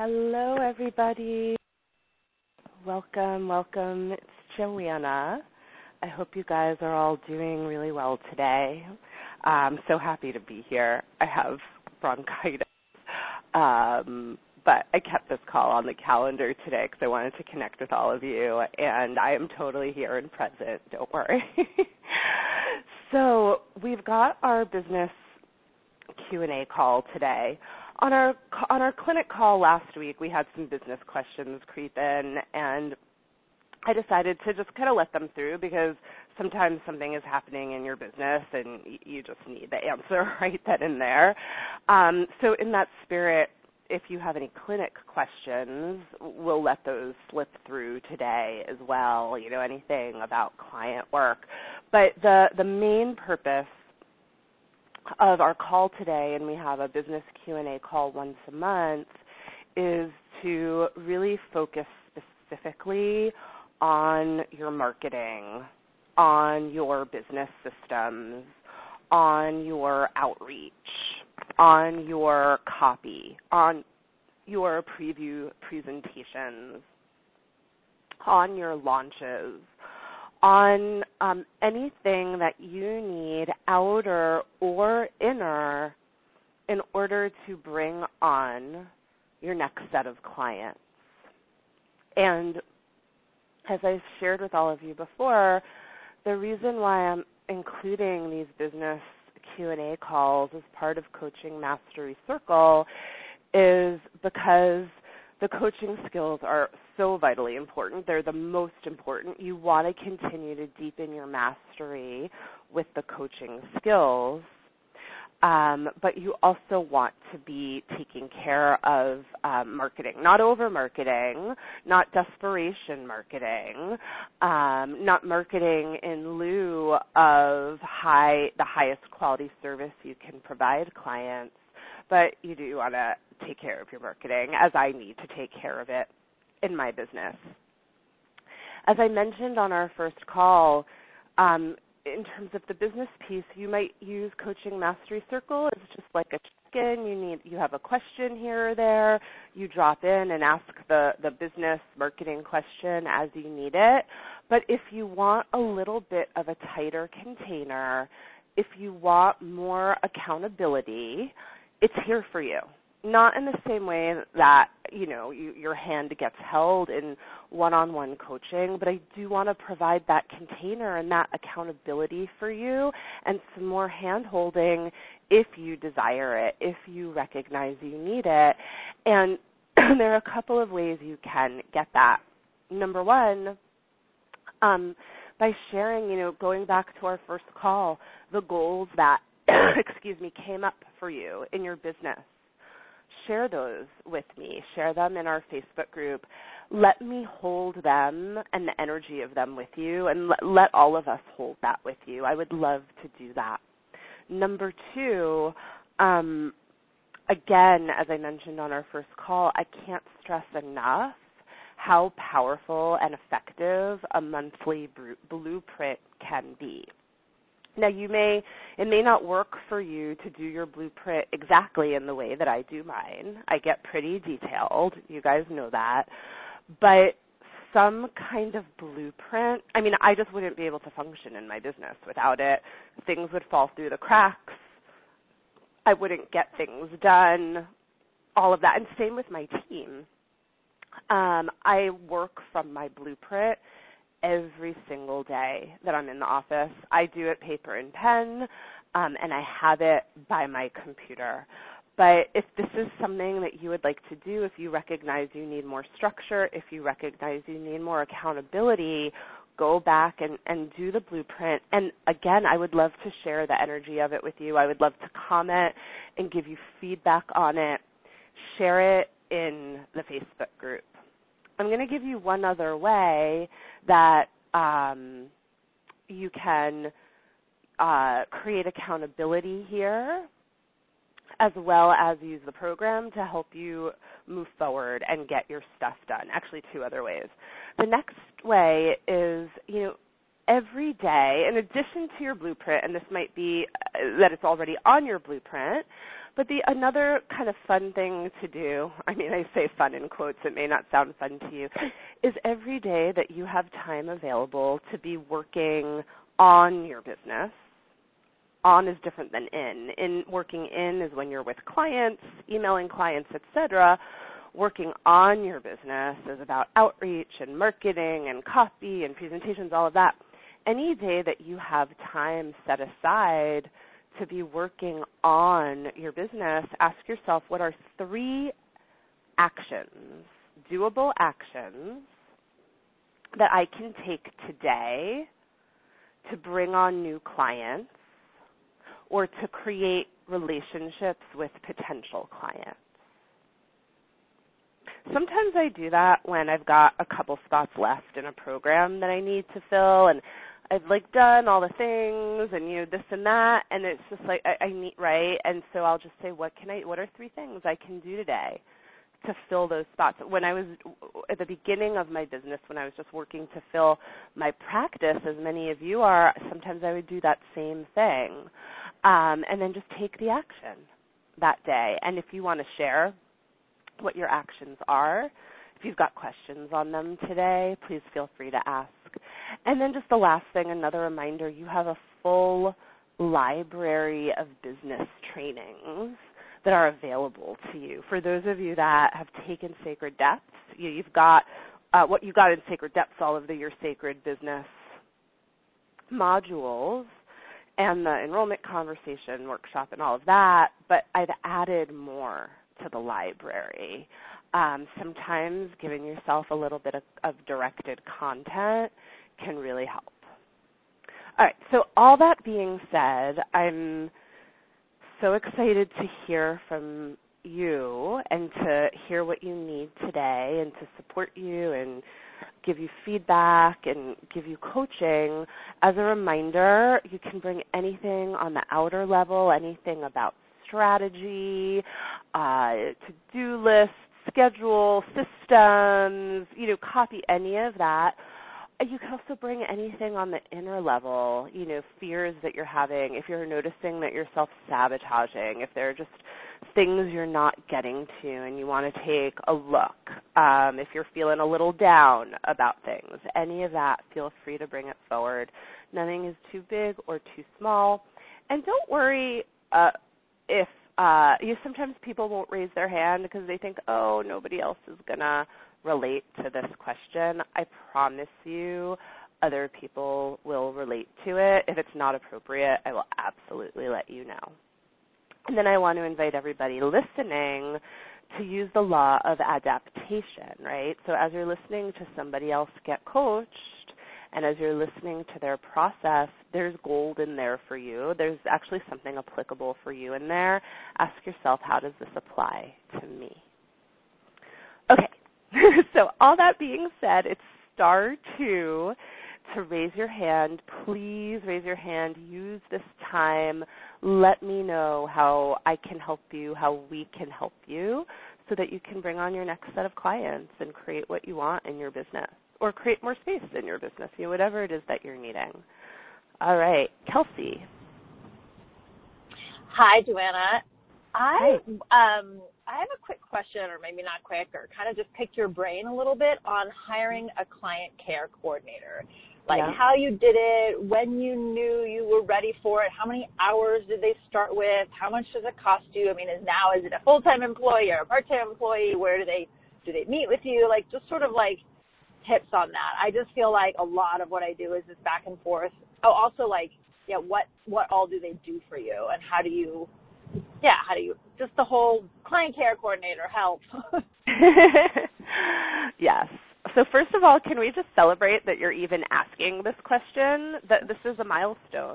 Hello, everybody. Welcome. It's Joanna. I hope you guys are all doing really well today. I'm so happy to be here. I have bronchitis, but I kept this call on the calendar today because I wanted to connect with all of you, and I am totally here and present. Don't worry. So we've got our business Q&A call today. On our clinic call last week, we had some business questions creep in, and I decided to just kind of let them through because sometimes something is happening in your business and you just need the answer right then and there. So in that spirit, if you have any clinic questions, we'll let those slip through today as well, anything about client work. But the main purpose of our call today, and we have a business Q&A call once a month, is to really focus specifically on your marketing, on your business systems, on your outreach, on your copy, on your preview presentations, on your launches, on anything that you need, outer or inner, in order to bring on your next set of clients. And as I've shared with all of you before, the reason why I'm including these business Q&A calls as part of Coaching Mastery Circle is because the coaching skills are so vitally important. They're the most important. You want to continue to deepen your mastery with the coaching skills, but you also want to be taking care of marketing, not over-marketing, not desperation marketing, not marketing in lieu of the highest quality service you can provide clients, but you do want to take care of your marketing, as I need to take care of it in my business. As I mentioned on our first call, in terms of the business piece, you might use Coaching Mastery Circle as just like a check-in. You have a question here or there. You drop in and ask the business marketing question as you need it. But if you want a little bit of a tighter container, if you want more accountability, it's here for you. Not in the same way that, your hand gets held in one-on-one coaching, but I do want to provide that container and that accountability for you and some more hand-holding if you desire it, if you recognize you need it. And there are a couple of ways you can get that. Number one, by sharing, going back to our first call, the goals that, came up for you in your business. Share those with me. Share them in our Facebook group. Let me hold them and the energy of them with you, and let all of us hold that with you. I would love to do that. Number two, again, as I mentioned on our first call, I can't stress enough how powerful and effective a monthly blueprint can be. Now, it may not work for you to do your blueprint exactly in the way that I do mine. I get pretty detailed. You guys know that. But some kind of blueprint, I just wouldn't be able to function in my business without it. Things would fall through the cracks. I wouldn't get things done, all of that. And same with my team. I work from my blueprint every single day that I'm in the office. I do it paper and pen, and I have it by my computer. But if this is something that you would like to do, if you recognize you need more structure, if you recognize you need more accountability, go back and do the blueprint. And again, I would love to share the energy of it with you. I would love to comment and give you feedback on it. Share it in the Facebook group. I'm going to give you one other way that you can create accountability here, as well as use the program to help you move forward and get your stuff done. Actually, two other ways. The next way is, every day, in addition to your blueprint, and this might be that it's already on your blueprint, But another kind of fun thing to do, I mean, I say fun in quotes, it may not sound fun to you, is every day that you have time available to be working on your business. On is different than in. Working in is when you're with clients, emailing clients, etc. Working on your business is about outreach and marketing and copy and presentations, all of that. Any day that you have time set aside to be working on your business, ask yourself, what are 3 actions, doable actions, that I can take today to bring on new clients or to create relationships with potential clients? Sometimes I do that when I've got a couple spots left in a program that I need to fill, and I've done all the things and this and that, and it's just I need, right? And so I'll just say, what are 3 things I can do today to fill those spots? When I was at the beginning of my business, when I was just working to fill my practice, as many of you are, sometimes I would do that same thing, and then just take the action that day. And if you want to share what your actions are, if you've got questions on them today, please feel free to ask. And then just the last thing, another reminder, you have a full library of business trainings that are available to you. For those of you that have taken Sacred Depths, you've got what you got in Sacred Depths, all of your Sacred Business modules and the enrollment conversation workshop and all of that, but I've added more to the library. Sometimes giving yourself a little bit of directed content can really help. All right, so all that being said, I'm so excited to hear from you and to hear what you need today and to support you and give you feedback and give you coaching. As a reminder, you can bring anything on the outer level, anything about strategy, to-do lists, schedule, systems, copy any of that. You can also bring anything on the inner level, fears that you're having, if you're noticing that you're self-sabotaging, if there are just things you're not getting to and you want to take a look, if you're feeling a little down about things, any of that, feel free to bring it forward. Nothing is too big or too small. And don't worry if sometimes people won't raise their hand because they think, oh, nobody else is going to relate to this question. I promise you other people will relate to it. If it's not appropriate, I will absolutely let you know. And then I want to invite everybody listening to use the law of adaptation, right? So as you're listening to somebody else get coached and as you're listening to their process, there's gold in there for you. There's actually something applicable for you in there. Ask yourself, how does this apply to me? Okay. So all that being said, it's star 2 to raise your hand. Please raise your hand. Use this time. Let me know how I can help you, how we can help you, so that you can bring on your next set of clients and create what you want in your business or create more space in your business, whatever it is that you're needing. All right. Kelsey. Hi, Joanna. I have a quick question, or maybe not quick, or kind of just pick your brain a little bit on hiring a client care coordinator. How you did it, when you knew you were ready for it, how many hours did they start with, how much does it cost you? I mean, is it a full-time employee or a part-time employee? Where do they meet with you? Just sort of tips on that. I just feel like a lot of what I do is this back and forth. Oh, also what all do they do for you, and how do you just the whole client care coordinator help? Yes. So first of all, can we just celebrate that you're even asking this question? That this is a milestone.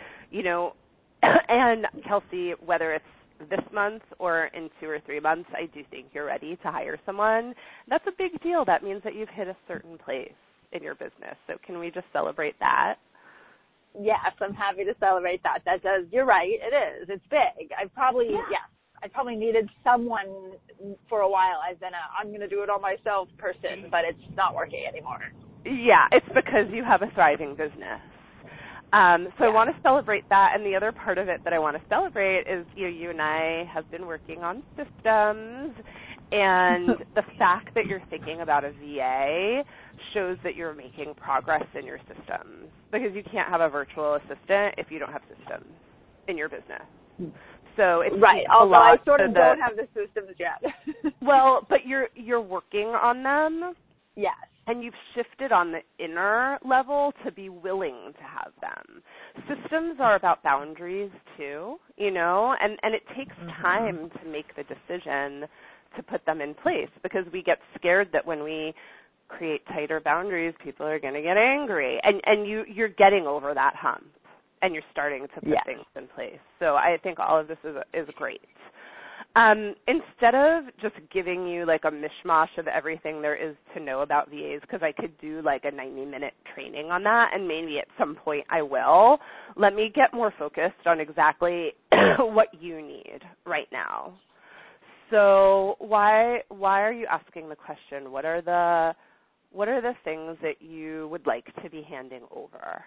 And Kelsey, whether it's this month or in 2 or 3 months, I do think you're ready to hire someone. That's a big deal. That means that you've hit a certain place in your business. So can we just celebrate that? Yes, I'm happy to celebrate that. You're right, it is. It's big. I probably needed someone for a while. I've been I'm going to do it all myself person, but it's not working anymore. Yeah, it's because you have a thriving business. So I want to celebrate that, and the other part of it that I want to celebrate is you and I have been working on systems, and the fact that you're thinking about a VA shows that you're making progress in your systems, because you can't have a virtual assistant if you don't have systems in your business. So it's right. Although I sort of don't have the systems yet. Well, but you're working on them. Yes. And you've shifted on the inner level to be willing to have them. Systems are about boundaries too, and it takes time to make the decision to put them in place, because we get scared that when we create tighter boundaries, people are going to get angry. And you're getting over that hump, and you're starting to put things in place. So I think all of this is great. Instead of just giving you like a mishmash of everything there is to know about VAs, because I could do like a 90-minute training on that, and maybe at some point I will, let me get more focused on exactly what you need right now. So why are you asking the question? What are the things that you would like to be handing over?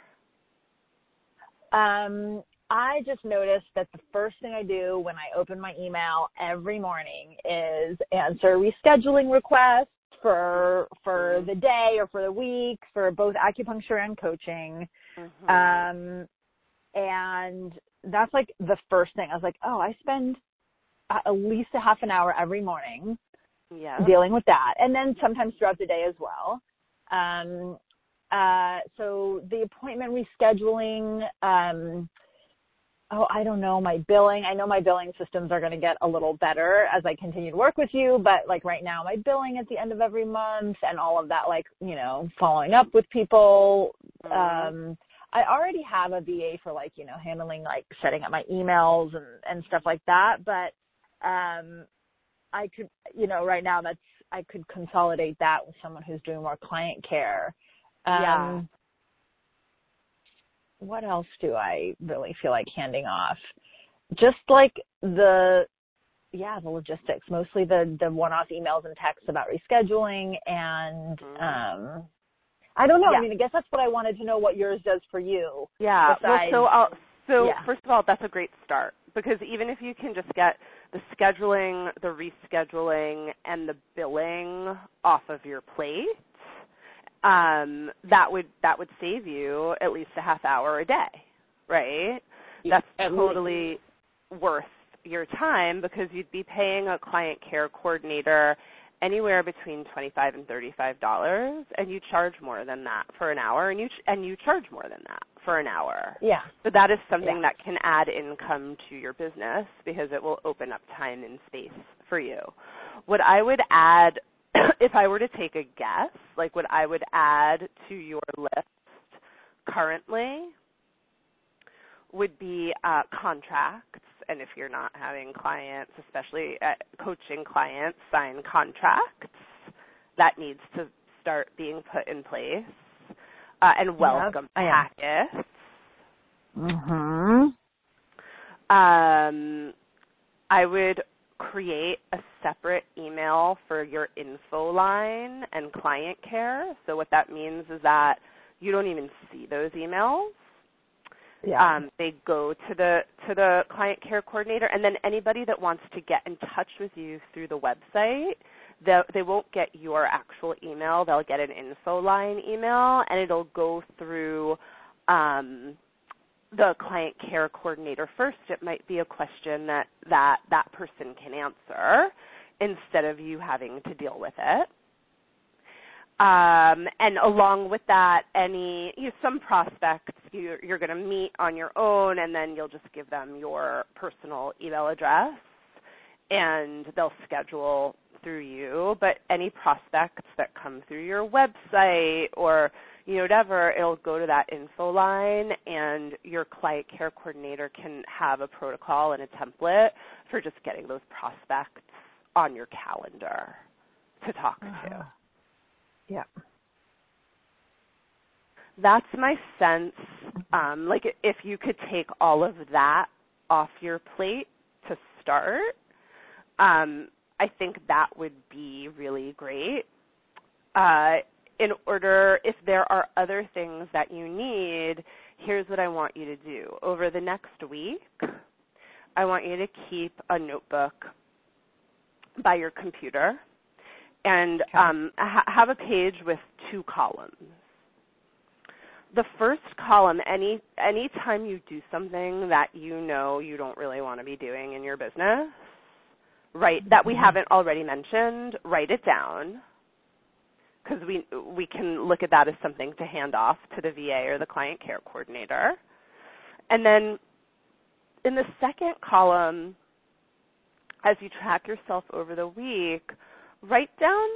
I just noticed that the first thing I do when I open my email every morning is answer rescheduling requests for the day or for the week for both acupuncture and coaching. And that's like the first thing. I was like, oh, I spend at least a half an hour every morning dealing with that. And then sometimes throughout the day as well. So the appointment rescheduling, I don't know, my billing. I know my billing systems are going to get a little better as I continue to work with you, but like right now my billing at the end of every month and all of that, like, following up with people. I already have a VA for like, handling, like setting up my emails and stuff like that. But, I could, right now I could consolidate that with someone who's doing more client care. What else do I really feel like handing off? Just like the logistics, mostly the one-off emails and texts about rescheduling and, I don't know. I mean, I guess that's what I wanted to know, what yours does for you. Yeah. Besides, First of all, that's a great start, because even if you can just get the scheduling, the rescheduling, and the billing off of your plate, that would save you at least a half hour a day, right? That's totally worth your time, because you'd be paying a client care coordinator anywhere between $25 and $35, and you charge more than that for an hour, and you charge more than that for an hour. Yeah. So that is something that can add income to your business, because it will open up time and space for you. What I would add, if I were to take a guess, like what I would add to your list currently would be contracts. And if you're not having clients, especially coaching clients, sign contracts, that needs to start being put in place. And welcome packets. I would create a separate email for your info line and client care. So what that means is that you don't even see those emails. They go to the client care coordinator, and then anybody that wants to get in touch with you through the website, they won't get your actual email. They'll get an info line email, and it'll go through the client care coordinator first. It might be a question that person can answer instead of you having to deal with it. And along with that, some prospects you're going to meet on your own, and then you'll just give them your personal email address, and they'll schedule through you. But any prospects that come through your website or whatever, it'll go to that info line, and your client care coordinator can have a protocol and a template for just getting those prospects on your calendar to talk to. Yeah. That's my sense. Like if you could take all of that off your plate to start, I think that would be really great. If there are other things that you need, here's what I want you to do. Over the next week, I want you to keep a notebook by your computer and have a page with 2 columns. The first column, any time you do something that you know you don't really want to be doing in your business, that we haven't already mentioned, write it down, because we can look at that as something to hand off to the VA or the client care coordinator. And then in the second column, as you track yourself over the week, write down,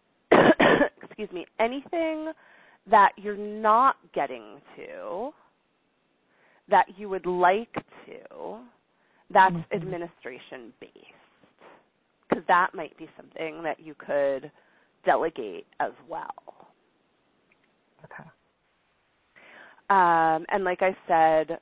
anything that you're not getting to, that you would like to, that's administration-based. Because that might be something that you could delegate as well. Okay. And like I said,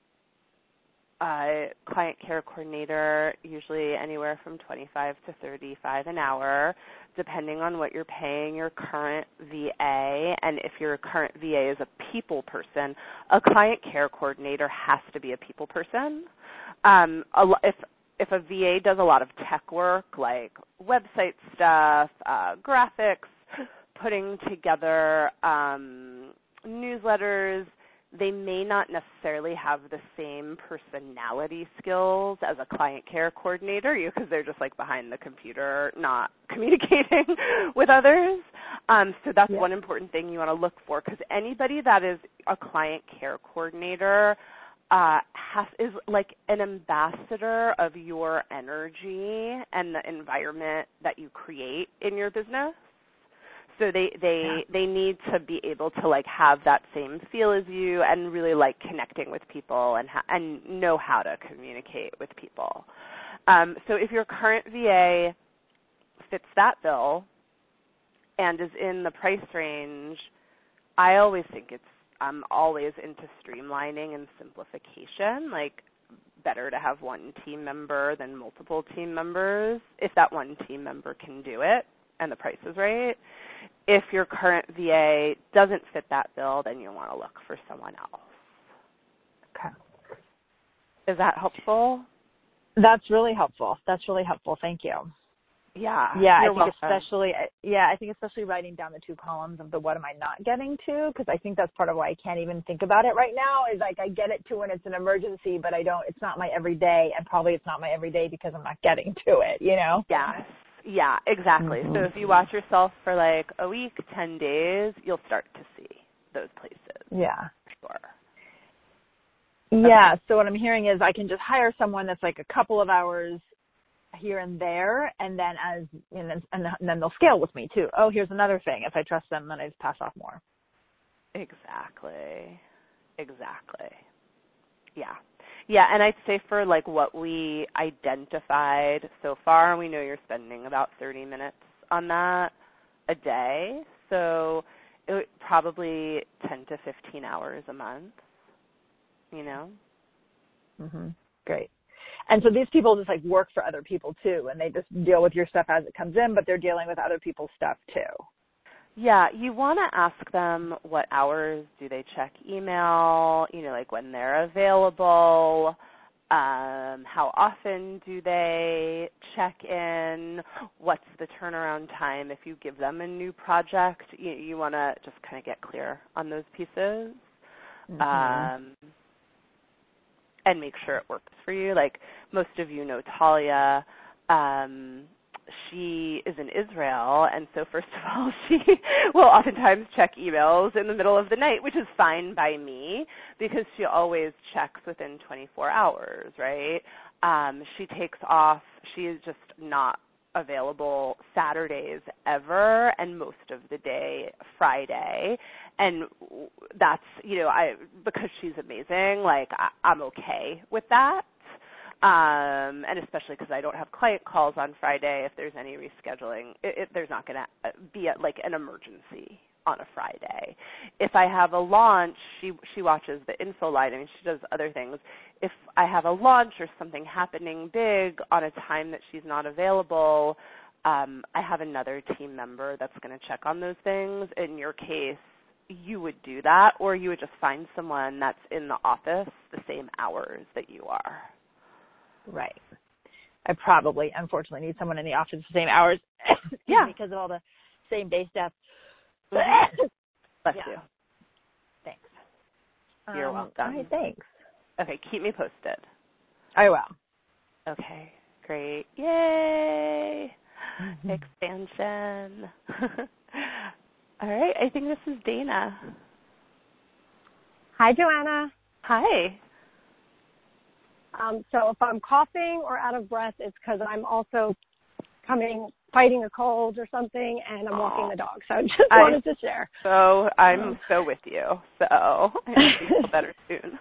client care coordinator, usually anywhere from $25 to $35 an hour, depending on what you're paying your current VA. And if your current VA is a people person, a client care coordinator has to be a people person. If a VA does a lot of tech work, like website stuff, graphics, putting together newsletters, they may not necessarily have the same personality skills as a client care coordinator, because they're just like behind the computer, not communicating with others. So that's one important thing you want to look for, because anybody that is a client care coordinator is like an ambassador of your energy and the environment that you create in your business. So they need to be able to like have that same feel as you and really like connecting with people and know how to communicate with people. So if your current VA fits that bill and is in the price range, I always think I'm always into streamlining and simplification. Like, better to have one team member than multiple team members if that one team member can do it and the price is right. If your current VA doesn't fit that bill, then you want to look for someone else. Okay. Is that helpful? That's really helpful. Thank you. Yeah. Yeah, I think especially writing down the 2 columns of the what am I not getting to, because I think that's part of why I can't even think about it right now, is like I get it to when it's an emergency, but it's not my everyday, and probably it's not my everyday because I'm not getting to it, you know? Yes. Yeah, exactly. So if you watch yourself for like a week, 10 days, you'll start to see those places. Yeah. Sure. Yeah, so what I'm hearing is I can just hire someone that's like a couple of hours here and there, and then they'll scale with me too. Oh, here's another thing. If I trust them, then I just pass off more. Exactly. Yeah, and I'd say for like what we identified so far, we know you're spending about 30 minutes on that a day. So it would probably 10 to 15 hours a month, you know? Great. And so these people just like work for other people too, and they just deal with your stuff as it comes in, but they're dealing with other people's stuff too. Yeah, you want to ask them what hours do they check email, like when they're available, how often do they check in, what's the turnaround time if you give them a new project. You want to just kind of get clear on those pieces. And make sure it works for you. Like most of you know Talia, she is in Israel, and so first of all, she will oftentimes check emails in the middle of the night, which is fine by me because she always checks within 24 hours, right? She takes off. She is just not available Saturdays ever, and most of the day Friday, and that's because she's amazing, like I'm okay with that, and especially because I don't have client calls on Friday. If there's any rescheduling, there's not going to be an emergency on a Friday. If I have a launch, she watches the info line. I mean, she does other things. If I have a launch or something happening big on a time that she's not available, I have another team member that's going to check on those things. In your case, you would do that, or you would just find someone that's in the office the same hours that you are. Right. I probably, unfortunately, need someone in the office the same hours. Yeah. Because of all the same day stuff. Mm-hmm. Bless you. Thanks. You're welcome. All right, thanks. Okay, keep me posted. I will. Okay, great. Yay! Expansion. All right, I think this is Dana. Hi, Joanna. Hi. So if I'm coughing or out of breath, it's because I'm also fighting a cold or something, and I'm walking the dog. So I just wanted to share. So I'm so with you. So I hope you feel better soon.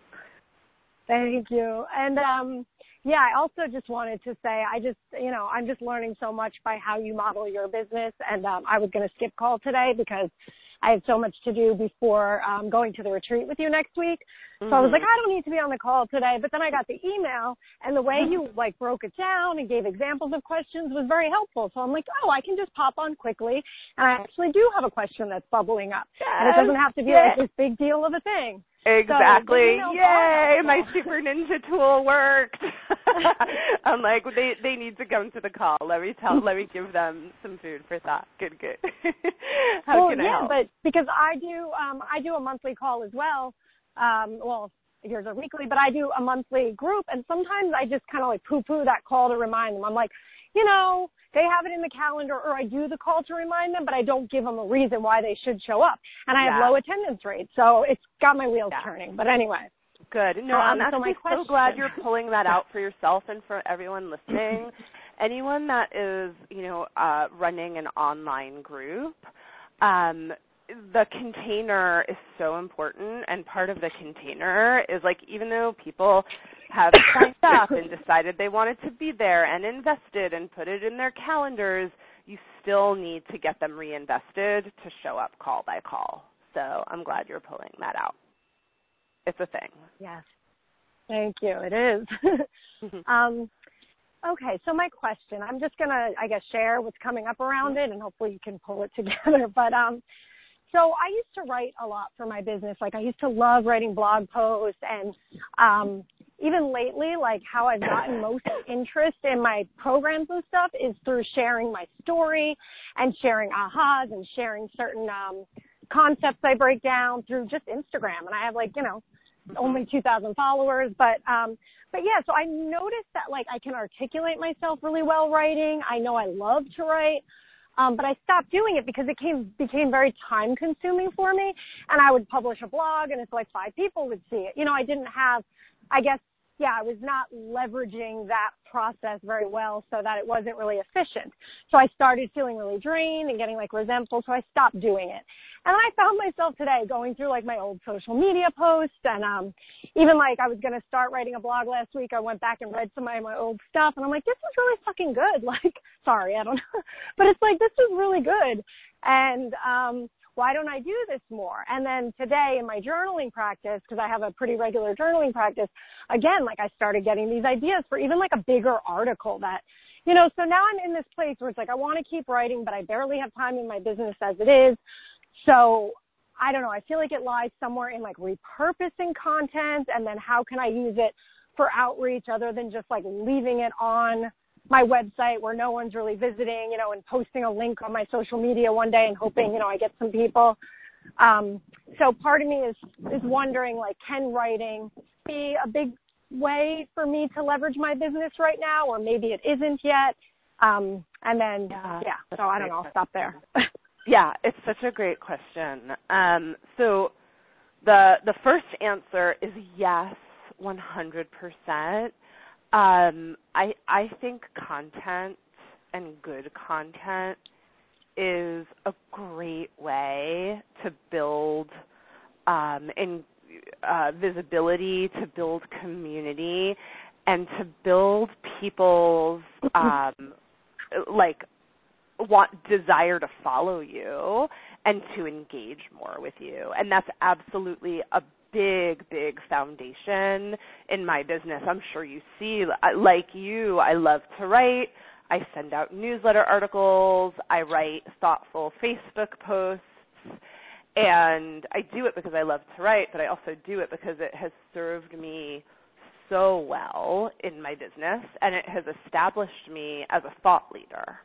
Thank you. And I also just wanted to say I'm just learning so much by how you model your business. And I was going to skip call today because I had so much to do before going to the retreat with you next week. So I was like, I don't need to be on the call today. But then I got the email, and the way you broke it down and gave examples of questions was very helpful. So I'm like, I can just pop on quickly. And I actually do have a question that's bubbling up. Yes. And it doesn't have to be like this big deal of a thing. Exactly. So, yay! My super ninja tool worked. I'm like, they need to come to the call. Let me give them some food for thought. Good. How can I help? But because I do a monthly call as well. Yours are weekly, but I do a monthly group, and sometimes I just kind of like poo-poo that call to remind them. I'm like, they have it in the calendar, or I do the call to remind them, but I don't give them a reason why they should show up. And I have low attendance rates, so it's got my wheels turning. But anyway. Good. No, I'm actually so glad you're pulling that out for yourself and for everyone listening. Anyone that is, running an online group, the container is so important, and part of the container is even though people have signed up and decided they wanted to be there and invested and put it in their calendars, you still need to get them reinvested to show up call by call. So I'm glad you're pulling that out. It's a thing. Yes. Thank you. It is. Okay, so my question, I'm just going to, share what's coming up around it, and hopefully you can pull it together. But so I used to write a lot for my business. I used to love writing blog posts, and even lately, how I've gotten most interest in my programs and stuff is through sharing my story and sharing ahas and sharing certain concepts I break down through just Instagram. And I have only 2,000 followers, but yeah, so I noticed that I can articulate myself really well writing. I know I love to write. But I stopped doing it because it became very time consuming for me, and I would publish a blog and it's 5 people would see it. I didn't have, I was not leveraging that process very well so that it wasn't really efficient. So I started feeling really drained and getting resentful, so I stopped doing it. And I found myself today going through my old social media posts, and even I was going to start writing a blog last week. I went back and read some of my old stuff, and I'm like, this is really fucking good. Sorry, I don't know. But it's this is really good. And why don't I do this more? And then today in my journaling practice, because I have a pretty regular journaling practice, again, I started getting these ideas for even a bigger article that, so now I'm in this place where it's I want to keep writing, but I barely have time in my business as it is. So I don't know. I feel it lies somewhere in repurposing content, and then how can I use it for outreach other than just leaving it on my website where no one's really visiting, and posting a link on my social media one day and hoping, I get some people. So part of me is wondering, can writing be a big way for me to leverage my business right now, or maybe it isn't yet. And then, so I don't know. I'll stop there. Yeah, it's such a great question. So the first answer is yes, 100%. I think content and good content is a great way to build visibility, to build community, and to build people's desire to follow you and to engage more with you. And that's absolutely a big foundation in my business. I'm sure you see, like you, I love to write. I send out newsletter articles. I write thoughtful Facebook posts. And I do it because I love to write, but I also do it because it has served me so well in my business, and it has established me as a thought leader.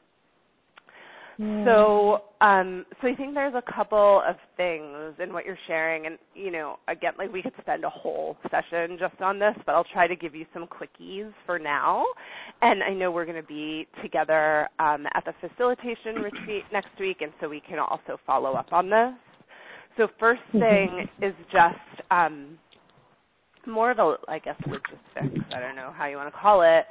So I think there's a couple of things in what you're sharing, and, again, like we could spend a whole session just on this, but I'll try to give you some quickies for now. And I know we're going to be together at the facilitation retreat next week, and so we can also follow up on this. So first thing is just more of a, I guess, logistics. I don't know how you want to call it.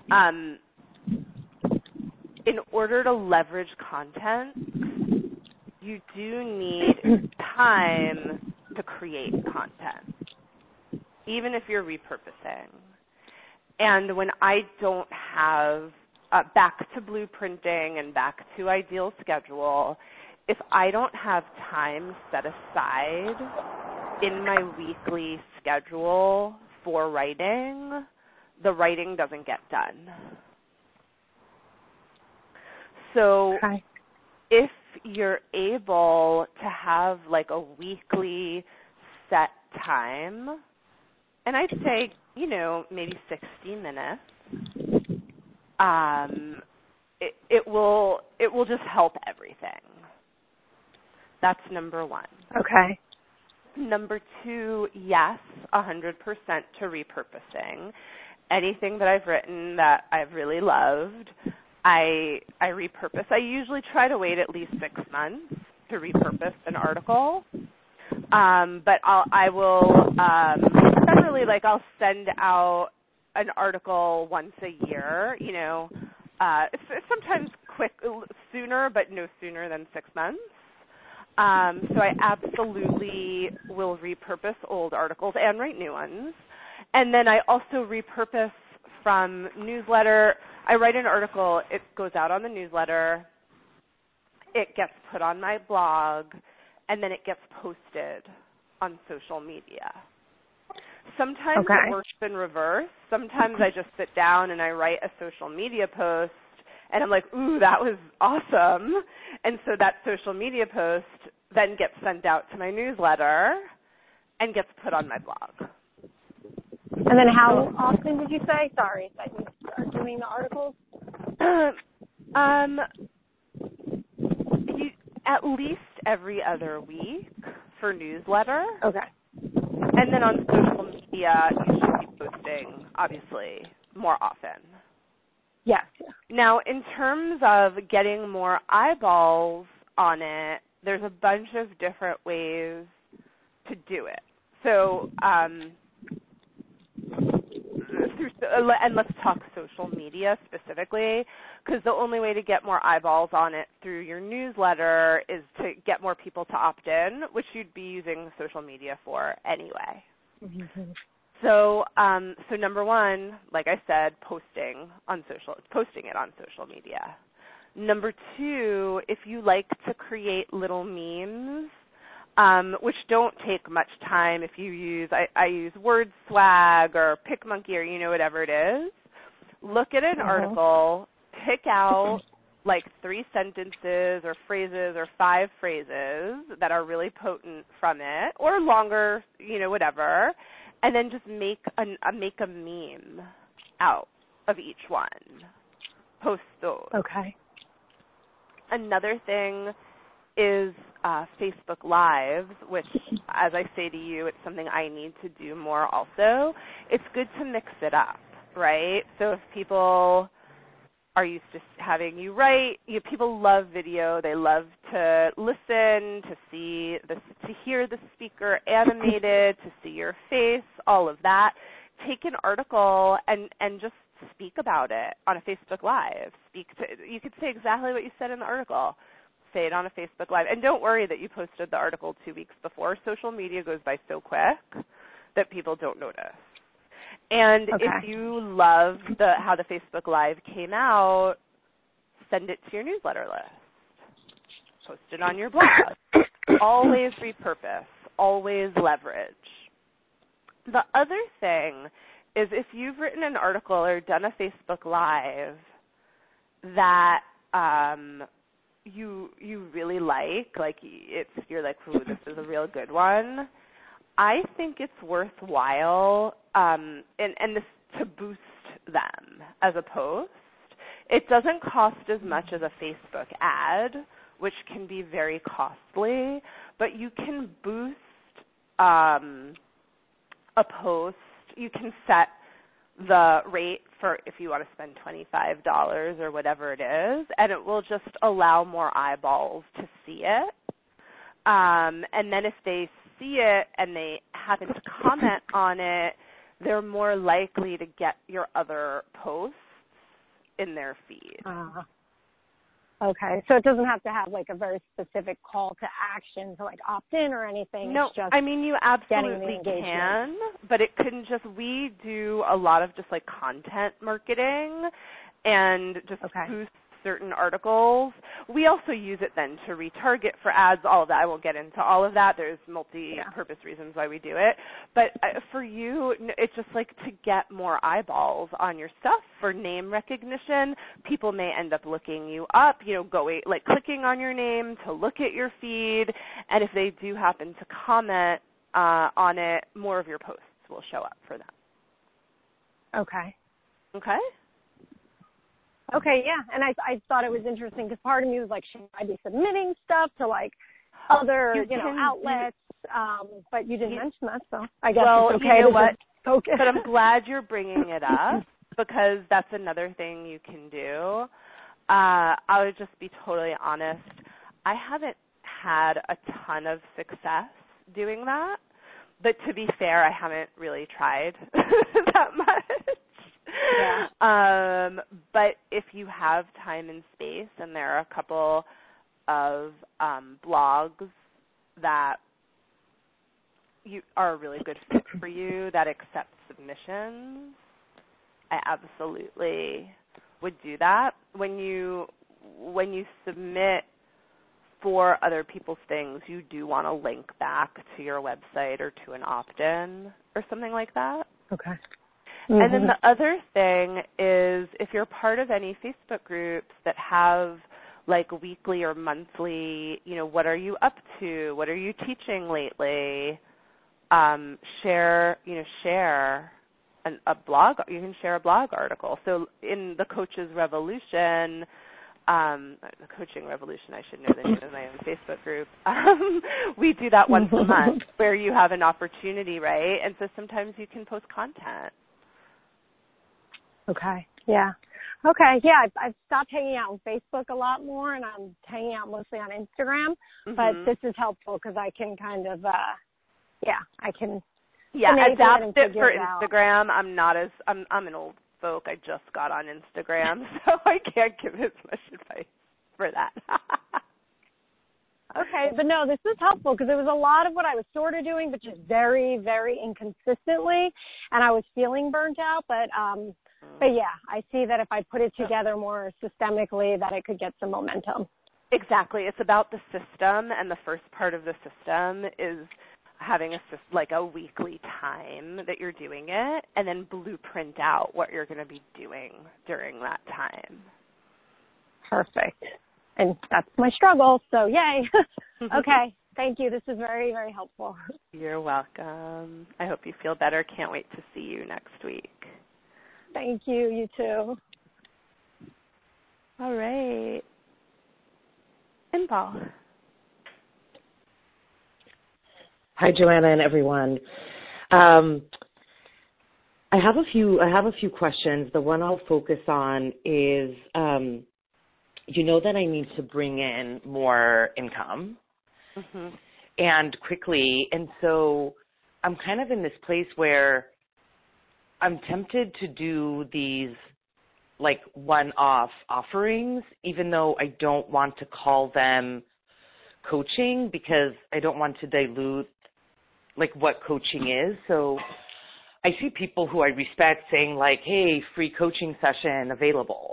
In order to leverage content, you do need time to create content, even if you're repurposing. And when I don't have, back to blueprinting and back to ideal schedule, if I don't have time set aside in my weekly schedule for writing, the writing doesn't get done. So if you're able to have like a weekly set time, and I'd say, maybe 60 minutes, it will just help everything. That's number one. Okay. Number two, yes, 100% to repurposing. Anything that I've written that I've really loved, I repurpose. I usually try to wait at least 6 months to repurpose an article, but I will generally, like, I'll send out an article once a year. It's sometimes sooner, but no sooner than 6 months. So I absolutely will repurpose old articles and write new ones. And then I also repurpose from newsletter. I write an article, it goes out on the newsletter, it gets put on my blog, and then it gets posted on social media. Sometimes it works in reverse. Sometimes I just sit down and I write a social media post, and I'm like, ooh, that was awesome. And so that social media post then gets sent out to my newsletter and gets put on my blog. And then how often did you say, sorry, that you are doing the articles? At least every other week for newsletter. Okay. And then on social media, you should be posting, obviously, more often. Yes. Now, in terms of getting more eyeballs on it, there's a bunch of different ways to do it. So, and let's talk social media specifically, because the only way to get more eyeballs on it through your newsletter is to get more people to opt in, which you'd be using social media for anyway. Mm-hmm. So number one, like I said, posting it on social media. Number two, if you like to create little memes, which don't take much time if you use, I use WordSwag or PicMonkey or whatever it is. Look at an article, pick out like 3 sentences or phrases or 5 phrases that are really potent from it, or longer, whatever, and then just make a meme out of each one. Post those. Okay. Another thing is Facebook Lives, which, as I say to you, it's something I need to do more also. It's good to mix it up, right? So if people are used to having you write, people love video. They love to listen, to hear the speaker animated, to see your face, all of that. Take an article and just speak about it on a Facebook Live. You could say exactly what you said in the article. Say it on a Facebook Live. And don't worry that you posted the article 2 weeks before. Social media goes by so quick that people don't notice. And if you love how the Facebook Live came out, send it to your newsletter list. Post it on your blog. Always repurpose. Always leverage. The other thing is if you've written an article or done a Facebook Live that you really like you're like, ooh, this is a real good one, I think it's worthwhile, and this to boost them as a post. It doesn't cost as much as a Facebook ad, which can be very costly, but you can boost a post. You can set the rate for if you want to spend $25 or whatever it is, and it will just allow more eyeballs to see it. And then if they see it and they happen to comment on it, they're more likely to get your other posts in their feed. Okay, so it doesn't have to have like a very specific call to action to like opt in or anything. No, it's just I mean you absolutely getting the can, but it can just, we do a lot of just like content marketing and just boost certain articles. We also use it then to retarget for ads, all of that. I won't get into all of that. There's multi-purpose reasons why we do it. But for you, it's just like to get more eyeballs on your stuff for name recognition. People may end up looking you up, going, like clicking on your name to look at your feed. And if they do happen to comment on it, more of your posts will show up for them. Okay. Okay? Okay, yeah, and I thought it was interesting because part of me was like, should I be submitting stuff to like other, outlets? But you didn't mention that, so I guess it's okay to focus. But I'm glad you're bringing it up because that's another thing you can do. I would just be totally honest. I haven't had a ton of success doing that, but to be fair, I haven't really tried that much. Yeah. But if you have time and space, and there are a couple of blogs that are a really good fit for you that accept submissions, I absolutely would do that. When you submit for other people's things, you do want to link back to your website or to an opt-in or something like that. Okay. Mm-hmm. And then the other thing is if you're part of any Facebook groups that have like weekly or monthly, what are you up to? What are you teaching lately? Share a blog. You can share a blog article. So in the Coaches Revolution, the Coaching Revolution, I should know the name of my own Facebook group. We do that once a month where you have an opportunity, right? And so sometimes you can post content. Okay. Yeah. Okay. Yeah. I've stopped hanging out on Facebook a lot more, and I'm hanging out mostly on Instagram. Mm-hmm. But this is helpful because I can kind of, I can. Yeah, adapt it for Instagram. I'm an old folk. I just got on Instagram, so I can't give as much advice for that. Okay, but no, this is helpful because it was a lot of what I was sort of doing, but just very, very inconsistently, and I was feeling burnt out. But yeah, I see that if I put it together more systemically, that it could get some momentum. Exactly. It's about the system, and the first part of the system is having a weekly time that you're doing it, and then blueprint out what you're going to be doing during that time. Perfect. And that's my struggle, so yay. Okay, thank you. This is very, very helpful. You're welcome. I hope you feel better. Can't wait to see you next week. Thank you. You too. All right. Inbal. Hi, Joanna and everyone. I have a few questions. The one I'll focus on is, you know that I need to bring in more income and quickly. And so I'm kind of in this place where I'm tempted to do these like one-off offerings, even though I don't want to call them coaching because I don't want to dilute like what coaching is. So I see people who I respect saying like, hey, free coaching session available.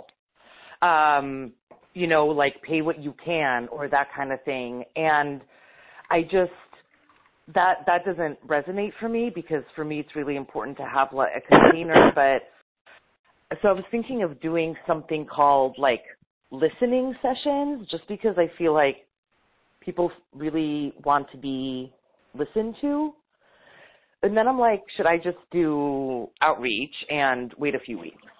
Like pay what you can or that kind of thing. And I just, that doesn't resonate for me because for me it's really important to have a container. But so I was thinking of doing something called like listening sessions just because I feel like people really want to be listened to. And then I'm like, should I just do outreach and wait a few weeks?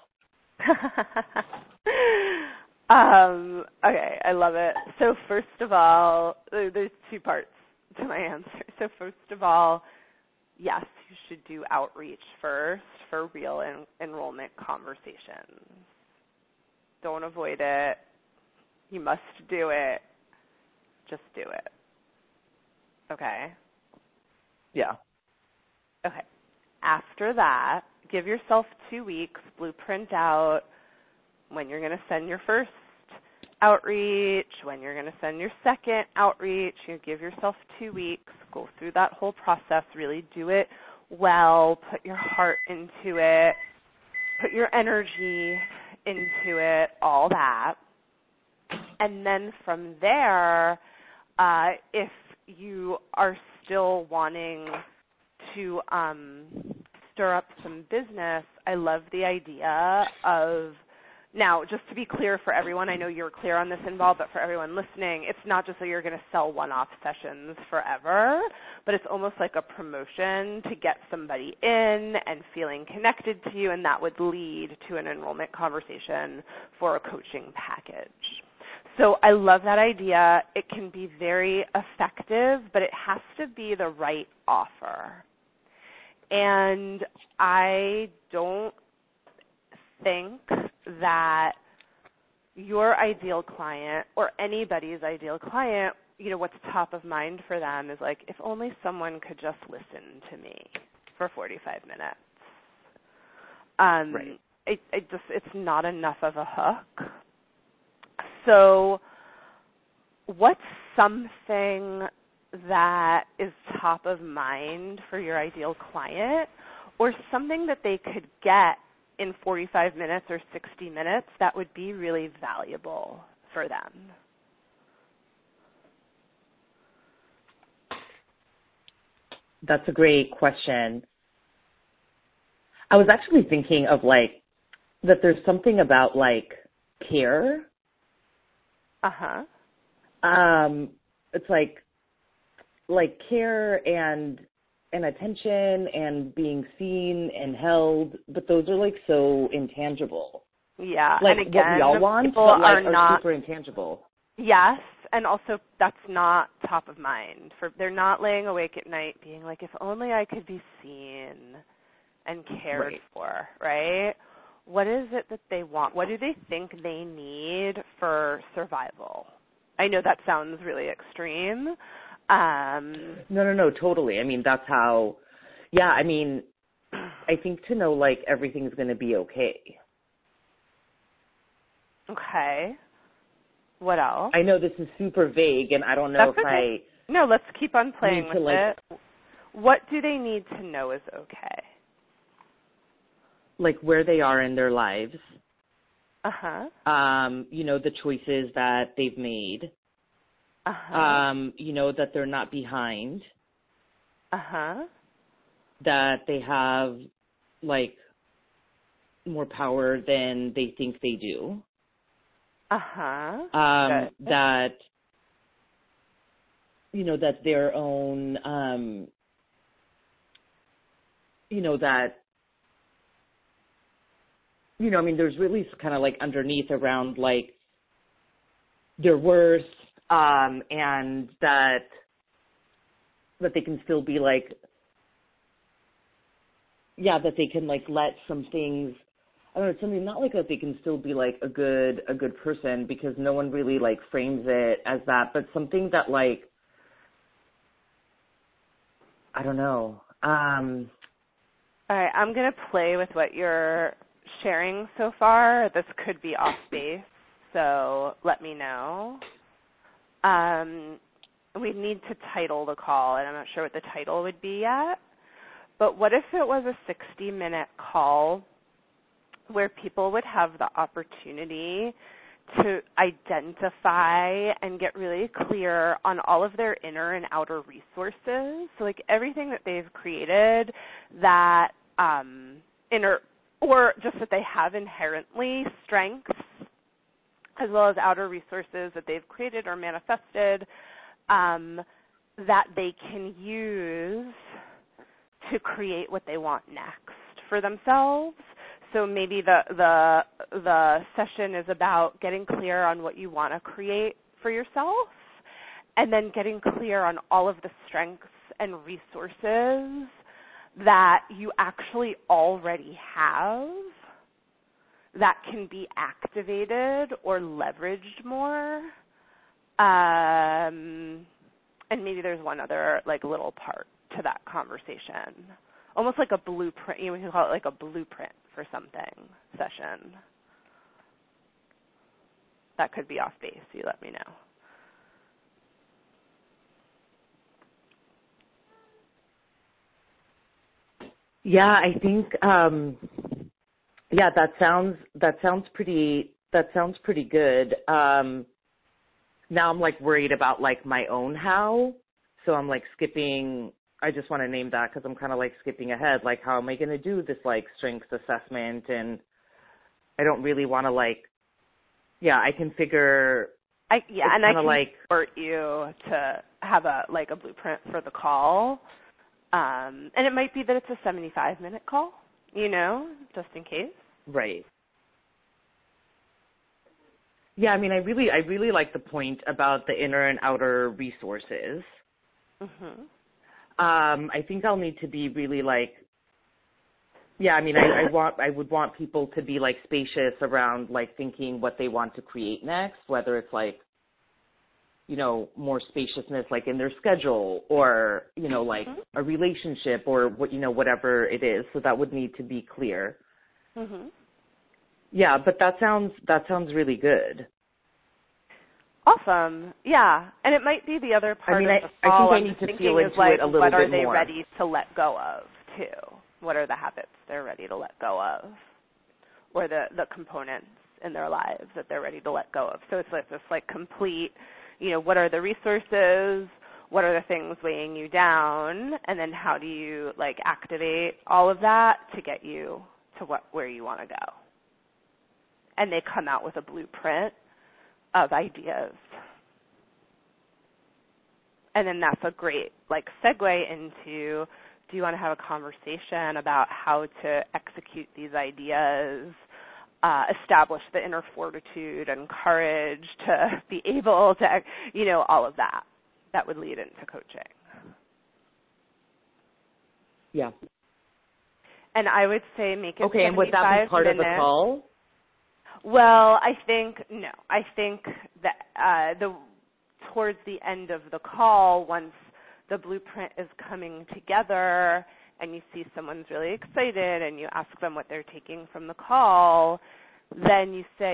Okay, I love it. So first of all, there's two parts to my answer. So first of all, yes, you should do outreach first for real enrollment conversations. Don't avoid it. You must do it. Just do it. Okay? Yeah. Okay. After that, give yourself 2 weeks, blueprint out when you're going to send your first outreach, when you're going to send your second outreach. You give yourself 2 weeks, go through that whole process, really do it well, put your heart into it, put your energy into it, all that. And then from there, if you are still wanting to stir up some business, I love the idea of, now just to be clear for everyone, I know you're clear on this involved, but for everyone listening, it's not just that you're going to sell one-off sessions forever, but it's almost like a promotion to get somebody in and feeling connected to you, and that would lead to an enrollment conversation for a coaching package. So I love that idea. It can be very effective, but it has to be the right offer. And I don't think that your ideal client or anybody's ideal client, you know, what's top of mind for them is like, if only someone could just listen to me for 45 minutes. Right. It's not enough of a hook. So what's something that is top of mind for your ideal client, or something that they could get in 45 minutes or 60 minutes that would be really valuable for them? That's a great question. I was actually thinking of like that there's something about like care. Uh-huh. It's like care and attention and being seen and held, but those are like so intangible. Yeah, like and again, what we all want, people but like are not super intangible. Yes, and also that's not top of mind. They're not laying awake at night being like, if only I could be seen and cared for, right? What is it that they want? What do they think they need for survival? I know that sounds really extreme. No, totally. I mean, that's how, yeah, I mean, I think to know like everything's going to be okay. Okay. What else? I know this is super vague, and I don't know That's if okay. No, let's keep on playing with it. What do they need to know is okay? Like where they are in their lives. Uh-huh. You know, the choices that they've made. Uh-huh. You know, that they're not behind. Uh-huh. That they have, like, more power than they think they do. Uh-huh. That, you know, that their own, you know, that, you know, I mean, there's really kind of like underneath around like their worth, and that they can still be like, yeah, that they can like let some things, I don't know, something not like that they can still be like a good person, because no one really like frames it as that, but something that like, I don't know. All right, I'm going to play with what you're sharing so far. This could be off base, so let me know. We need to title the call, and I'm not sure what the title would be yet. But what if it was a 60-minute call where people would have the opportunity to identify and get really clear on all of their inner and outer resources, so like everything that they've created that inner, or just that they have inherently strengths as well as outer resources that they've created or manifested that they can use to create what they want next for themselves. So maybe the session is about getting clear on what you want to create for yourself, and then getting clear on all of the strengths and resources that you actually already have that can be activated or leveraged more. And maybe there's one other like little part to that conversation, almost like a blueprint. You can call it like a blueprint for something session. That could be off base. You let me know. Yeah, I think that sounds pretty good. Now I'm like worried about like my own how, so I'm like skipping. I just want to name that because I'm kind of like skipping ahead. Like, how am I going to do this like strengths assessment? And I don't really want to like. Yeah, I can figure. I can like support you to have a blueprint for the call. And it might be that it's a 75-minute call, just in case. Right. Yeah, I mean, I really like the point about the inner and outer resources. Mm-hmm. I think I'll need to be really like, yeah, I mean, I would want people to be like spacious around like thinking what they want to create next, whether it's like, more spaciousness like in their schedule or, like a relationship or what, whatever it is. So that would need to be clear. Mm-hmm. Yeah, but that sounds really good. Awesome. Yeah. And it might be the other part of the call. I think I need to feel into it a little bit more. What are they ready to let go of, too? What are the habits they're ready to let go of? Or the components in their lives that they're ready to let go of. So it's like this like complete, what are the resources? What are the things weighing you down? And then how do you like activate all of that to get you to where you want to go? And they come out with a blueprint of ideas. And then that's a great like segue into, do you want to have a conversation about how to execute these ideas, establish the inner fortitude and courage to be able to, all of that. That would lead into coaching. Yeah. And I would say make it 75 minutes. Okay, and would that be part of the call? Well, I think that towards the end of the call, once the blueprint is coming together and you see someone's really excited and you ask them what they're taking from the call, then you say,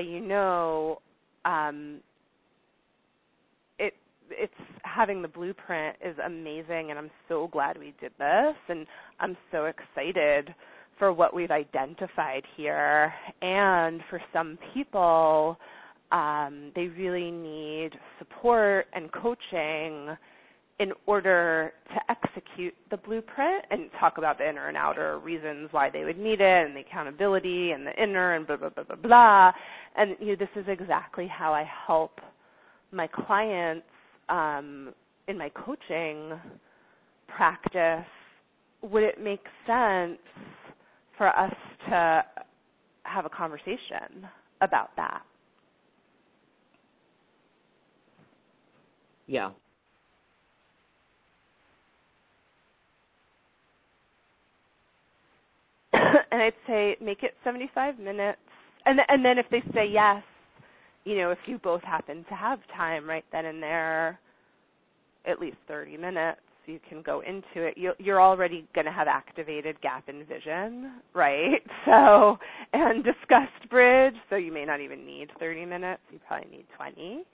it's having the blueprint is amazing, and I'm so glad we did this, and I'm so excited for what we've identified here. And for some people, they really need support and coaching in order to execute the blueprint, and talk about the inner and outer reasons why they would need it, and the accountability and the inner and blah, blah, blah, blah, blah. And this is exactly how I help my clients in my coaching practice. Would it make sense for us to have a conversation about that? Yeah. And I'd say make it 75 minutes. And then if they say yes, if you both happen to have time right then and there, at least 30 minutes, you can go into it. You're already going to have activated gap in vision, right? So, and discussed bridge, so you may not even need 30 minutes. You probably need 20,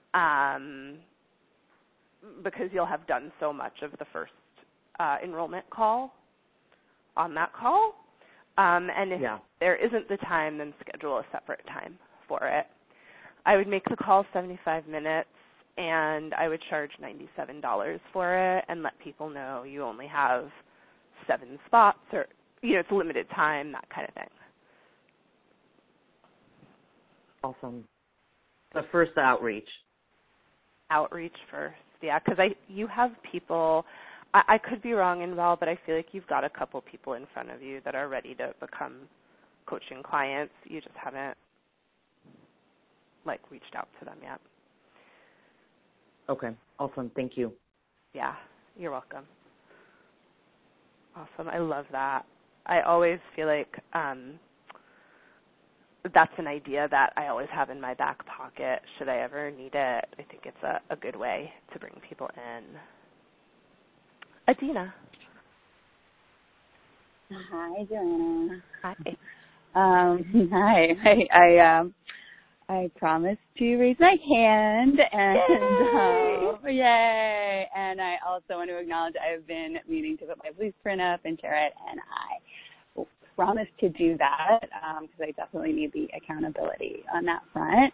because you'll have done so much of the first enrollment call on that call. And if there isn't the time, then schedule a separate time for it. I would make the call 75 minutes, and I would charge $97 for it and let people know you only have 7 spots, or, it's limited time, that kind of thing. Awesome. The first outreach. Outreach first, yeah, because you have people. I could be wrong, Val, but I feel like you've got a couple people in front of you that are ready to become coaching clients. You just haven't reached out to them yet. Okay, awesome. Thank you. Yeah, you're welcome. Awesome. I love that. I always feel like that's an idea that I always have in my back pocket should I ever need it. I think it's a good way to bring people in. Adina. Hi, Joanna. Hi. Hi. I promised to raise my hand, and yay! And I also want to acknowledge I've been meaning to put my blueprint up and share it, and I promise to do that because I definitely need the accountability on that front.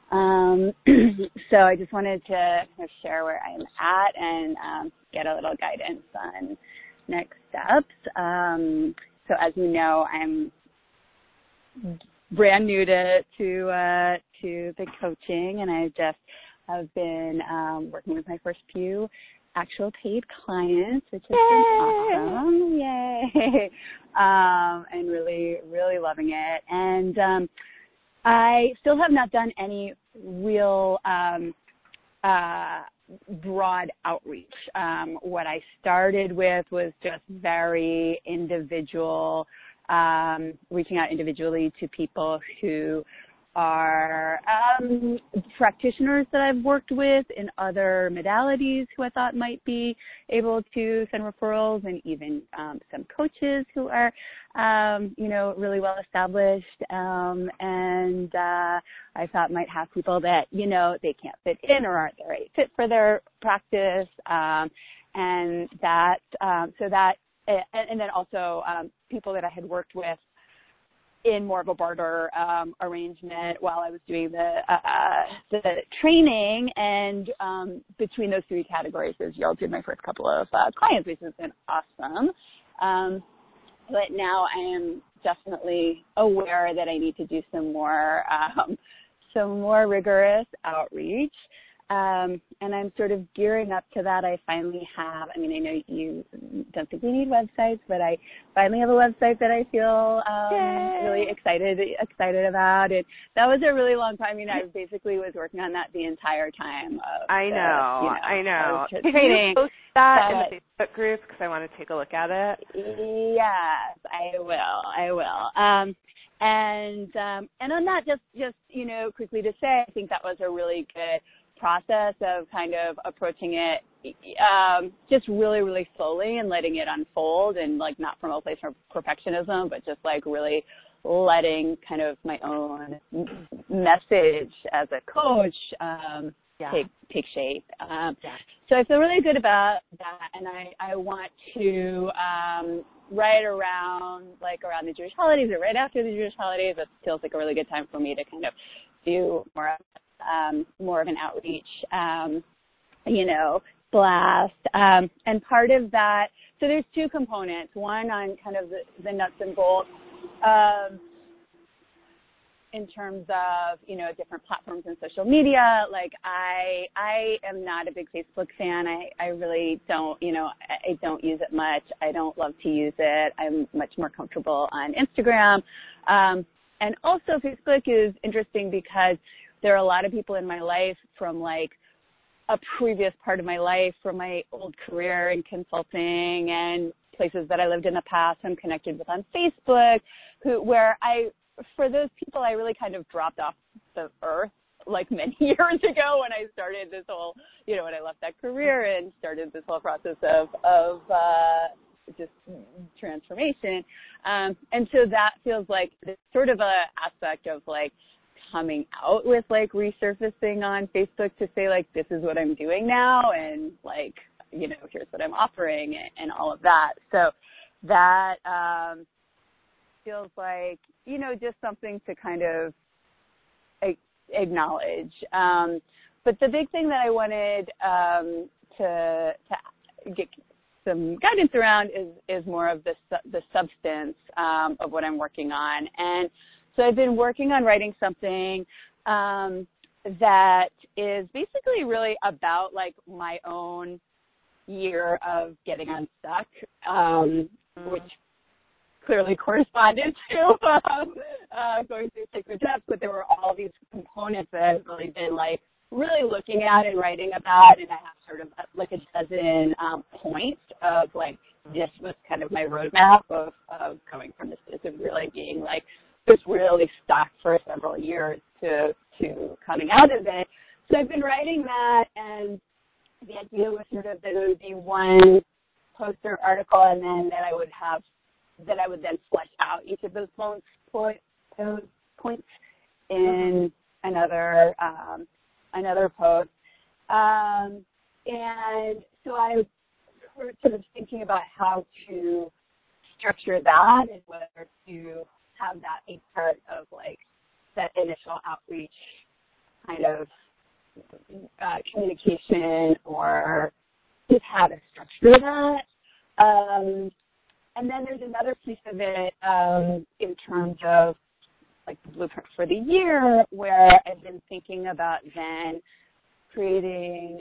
So I just wanted to kind of share where I'm at and get a little guidance on next steps. So as you know, I'm brand new to the coaching, and I just have been working with my first few actual paid clients, which has been awesome. Yay! And really, really loving it. And I still have not done any real broad outreach. What I started with was just very individual, reaching out individually to people who are practitioners that I've worked with in other modalities who I thought might be able to send referrals, and even some coaches who are, really well established, and I thought might have people that, they can't fit in or aren't the right fit for their practice, and that, and then also people that I had worked with in more of a barter arrangement while I was doing the training, and between those three categories has yielded my first couple of clients, which has been awesome. But now I am definitely aware that I need to do some more rigorous outreach. And I'm sort of gearing up to that. I finally have, I know you don't think we need websites, but I finally have a website that I feel really excited about. And that was a really long time. I basically was working on that the entire time. I know. Can training. you post that in the Facebook group? Because I want to take a look at it. Yes, I will. And on that, just quickly to say, I think that was a really good process of kind of approaching it just really, really slowly and letting it unfold, and not from a place of perfectionism, but just really letting kind of my own message as a coach take shape. So I feel really good about that, and I want to right around the Jewish holidays or right after the Jewish holidays, it feels like a really good time for me to kind of do more of an outreach, blast. And part of that, so there's two components. One on kind of the nuts and bolts in terms of, different platforms and social media. I am not a big Facebook fan. I really don't, I don't use it much. I don't love to use it. I'm much more comfortable on Instagram. And also Facebook is interesting because there are a lot of people in my life from a previous part of my life, from my old career in consulting and places that I lived in the past I'm connected with on Facebook, for those people, I really kind of dropped off the earth many years ago when I started this whole, when I left that career and started this whole process of just transformation. And so that feels like it's sort of a aspect of coming out with resurfacing on Facebook to say this is what I'm doing now, and here's what I'm offering, and all of that. So that feels just something to kind of acknowledge. But the big thing that I wanted to get some guidance around is more of the substance of what I'm working on. And so I've been working on writing something that is basically really about like my own year of getting unstuck, which clearly corresponded to going through Sacred Depths, but there were all these components that I've really been like really looking at and writing about, and I have sort of like a dozen points of like this was kind of my roadmap of coming from this place of really being like just really stuck for several years to coming out of it. So I've been writing that, and the idea was sort of that it would be one post or article, and then that I would then flesh out each of those points in another post. And so I was sort of thinking about how to structure that and whether to have that be part of like that initial outreach kind of communication, or just how to structure that. And then there's another piece of it in terms of like the blueprint for the year, where I've been thinking about then creating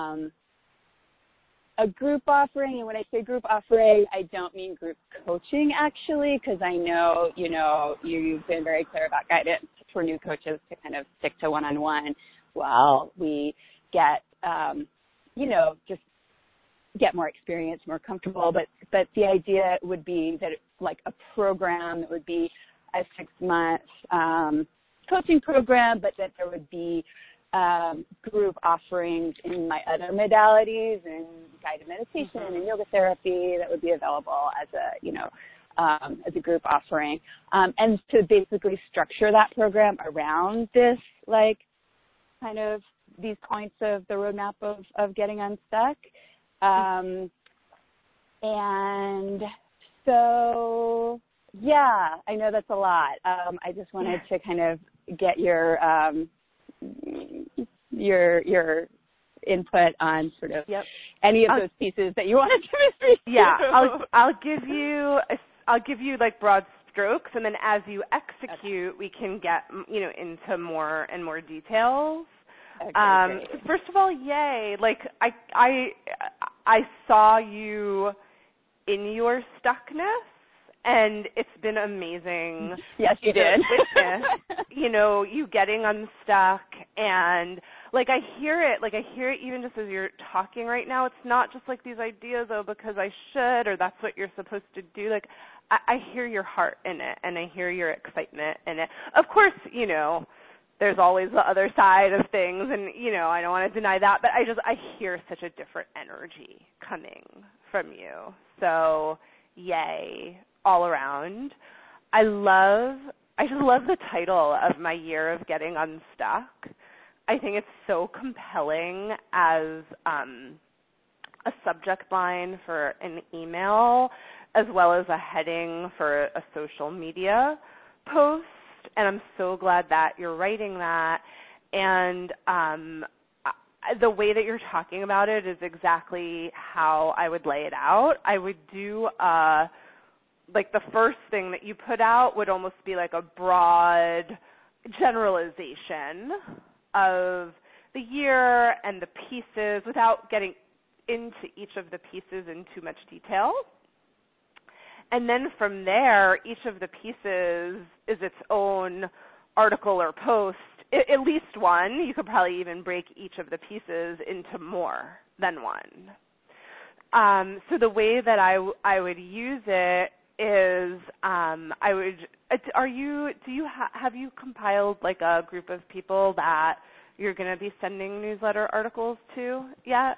a group offering. And when I say group offering, I don't mean group coaching actually, because I know, you've been very clear about guidance for new coaches to kind of stick to one-on-one while we get, just get more experience, more comfortable. But the idea would be that it's like a program that would be a 6-month coaching program, but that there would be group offerings in my other modalities and guided meditation and yoga therapy that would be available as a group offering. And to basically structure that program around this, like, kind of these points of the roadmap of getting unstuck. And so, yeah, I know that's a lot. I just wanted to kind of get your input on sort of any of those pieces that you wanted to speak to. Yeah, I'll give you like broad strokes, and then as you execute, we can get into more and more details. Okay, first of all, yay! Like I saw you in your stuckness, and it's been amazing. Yes, you did. You getting unstuck, and like I hear it even just as you're talking right now. It's not just like these ideas, because I should, or that's what you're supposed to do. Like I hear your heart in it, and I hear your excitement in it. Of course, there's always the other side of things, and I don't want to deny that, but I hear such a different energy coming from you. So yay all around. I just love the title of my year of getting unstuck. I think it's so compelling as a subject line for an email, as well as a heading for a social media post. And I'm so glad that you're writing that. And the way that you're talking about it is exactly how I would lay it out. I would do like the first thing that you put out would almost be like a broad generalization of the year and the pieces without getting into each of the pieces in too much detail. And then from there, each of the pieces is its own article or post, at least one. You could probably even break each of the pieces into more than one. So the way that I would use it is have you compiled like a group of people that you're going to be sending newsletter articles to yet?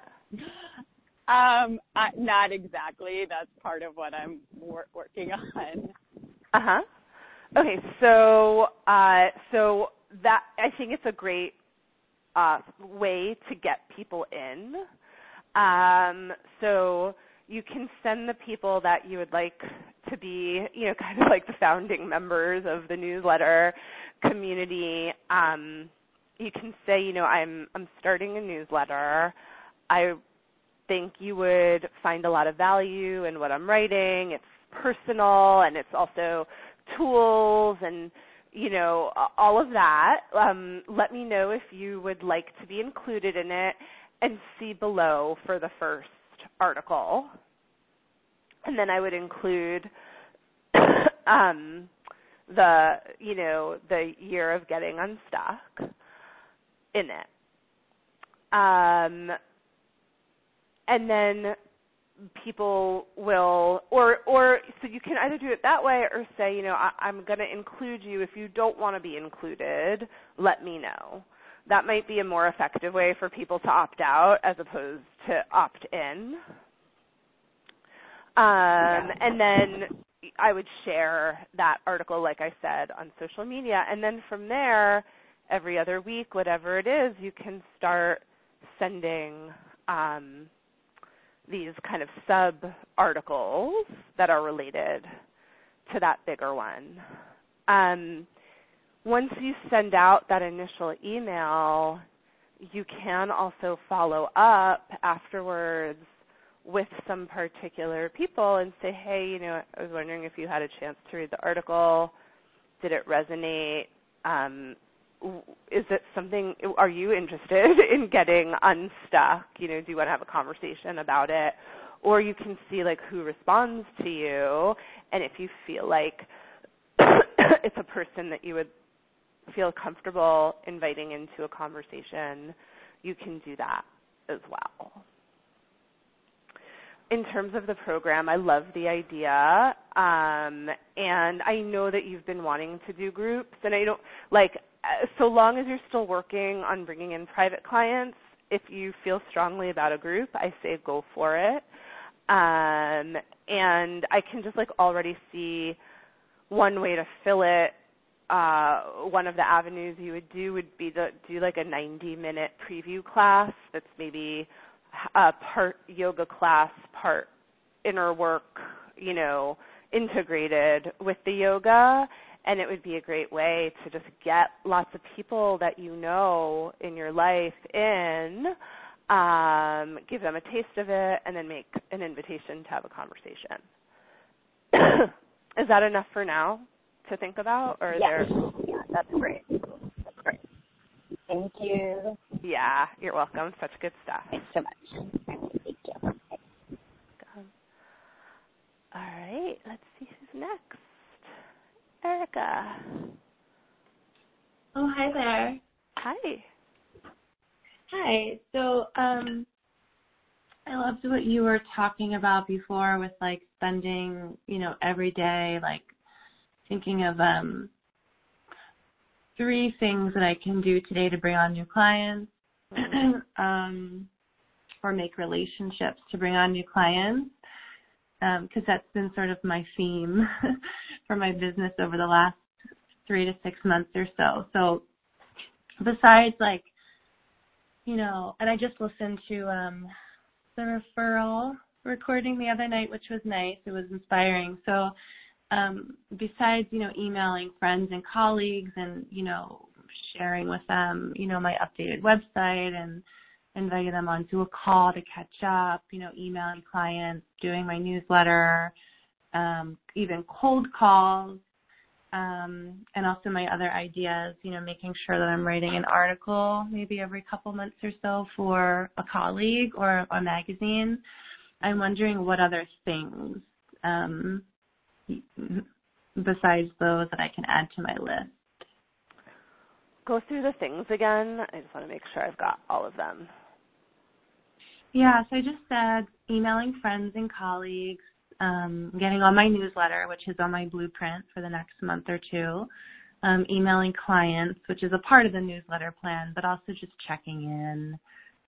Not exactly. That's part of what I'm working on. Okay, so that I think it's a great way to get people in. So you can send the people that you would like to be, kind of like the founding members of the newsletter community. You can say, I'm starting a newsletter. I think you would find a lot of value in what I'm writing. It's personal, and it's also tools and, all of that. Let me know if you would like to be included in it, and see below for the first article. And then I would include the year of getting unstuck in it. And then people will, or so you can either do it that way or say, I'm going to include you. If you don't want to be included, let me know. That might be a more effective way for people to opt out as opposed to opt in. And then I would share that article, like I said, on social media. And then from there, every other week, whatever it is, you can start sending these kind of sub-articles that are related to that bigger one. Once you send out that initial email, you can also follow up afterwards with some particular people and say, hey, I was wondering if you had a chance to read the article. Did it resonate? Is it something, are you interested in getting unstuck? Do you want to have a conversation about it? Or you can see who responds to you, and if you feel like it's a person that you would feel comfortable inviting into a conversation, you can do that as well. In terms of the program, I love the idea, and I know that you've been wanting to do groups, and I don't, so long as you're still working on bringing in private clients, if you feel strongly about a group, I say go for it. And I can just already see one way to fill it. One of the avenues you would do would be to do a 90-minute preview class that's maybe a part yoga class, part inner work, integrated with the yoga. And it would be a great way to just get lots of people that in your life give them a taste of it, and then make an invitation to have a conversation. Is that enough for now to think about? Or yes. Yeah, that's great. That's great. Thank you. Yeah, you're welcome. Such good stuff. Thanks so much. Thank you. All right, let's see who's next. Erica. Oh, hi there. Hi. Hi. So, I loved what you were talking about before with spending, every day, thinking of 3 things that I can do today to bring on new clients, or make relationships to bring on new clients. Because that's been sort of my theme for my business over the last 3 to 6 months or so. So besides and I just listened to the referral recording the other night, which was nice. It was inspiring. So besides, emailing friends and colleagues and, sharing with them, my updated website and inviting them onto a call to catch up, emailing clients, doing my newsletter, even cold calls, and also my other ideas, making sure that I'm writing an article maybe every couple months or so for a colleague or a magazine. I'm wondering what other things besides those that I can add to my list. Go through the things again. I just want to make sure I've got all of them. Yeah, so I just said emailing friends and colleagues, getting on my newsletter, which is on my blueprint for the next month or 2, emailing clients, which is a part of the newsletter plan, but also just checking in,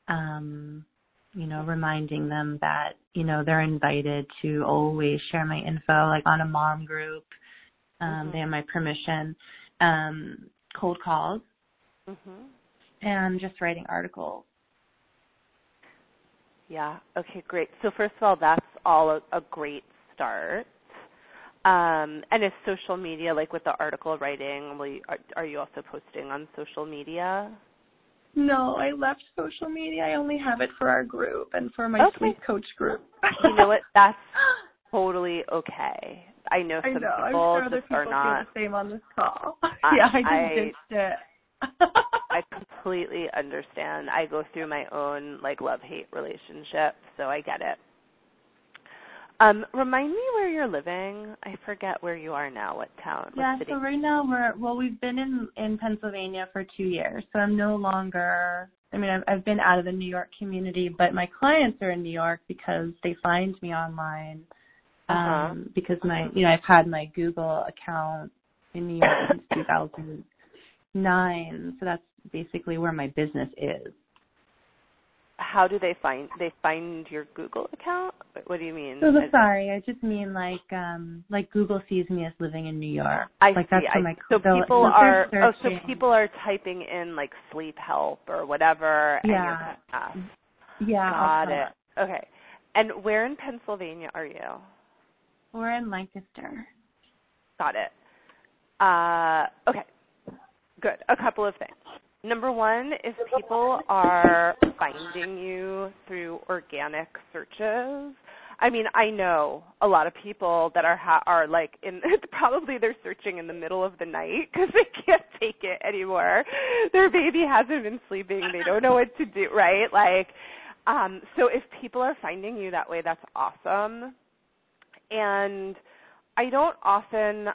reminding them that, they're invited to always share my info, on a mom group. They have my permission, cold calls, and just writing articles. Yeah. Okay, great. So first of all, that's all a great start. And is social media, with the article writing, are you also posting on social media? No, I left social media. I only have it for our group and for my Sweet Coach group. You know what? That's totally okay. I know some people I'm sure other just people are not. feel the same on this call. I just ditched it. I completely understand. I go through my own love-hate relationship, so I get it. Remind me where you're living. I forget where you are now. What town? What city? So right now we've been in Pennsylvania for 2 years, so I'm no longer. I mean, I've been out of the New York community, but my clients are in New York because they find me online. Because I've had my Google account in New York since 2009, so that's basically where my business is. How do they find your Google account? What do you mean? Sorry, I just mean like Google sees me as living in New York. I like see. That's where so people are typing in sleep help or whatever. Yeah. And yeah. Got it. Okay. And where in Pennsylvania are you? We're in Lancaster. Got it. Okay. Good. A couple of things. Number one, if people are finding you through organic searches, I mean, I know a lot of people that are probably they're searching in the middle of the night because they can't take it anymore. Their baby hasn't been sleeping. They don't know what to do, right? So if people are finding you that way, that's awesome. And I don't often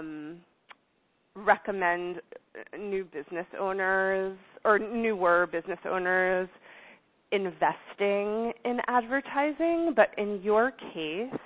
recommend new business owners or newer business owners investing in advertising, but in your case,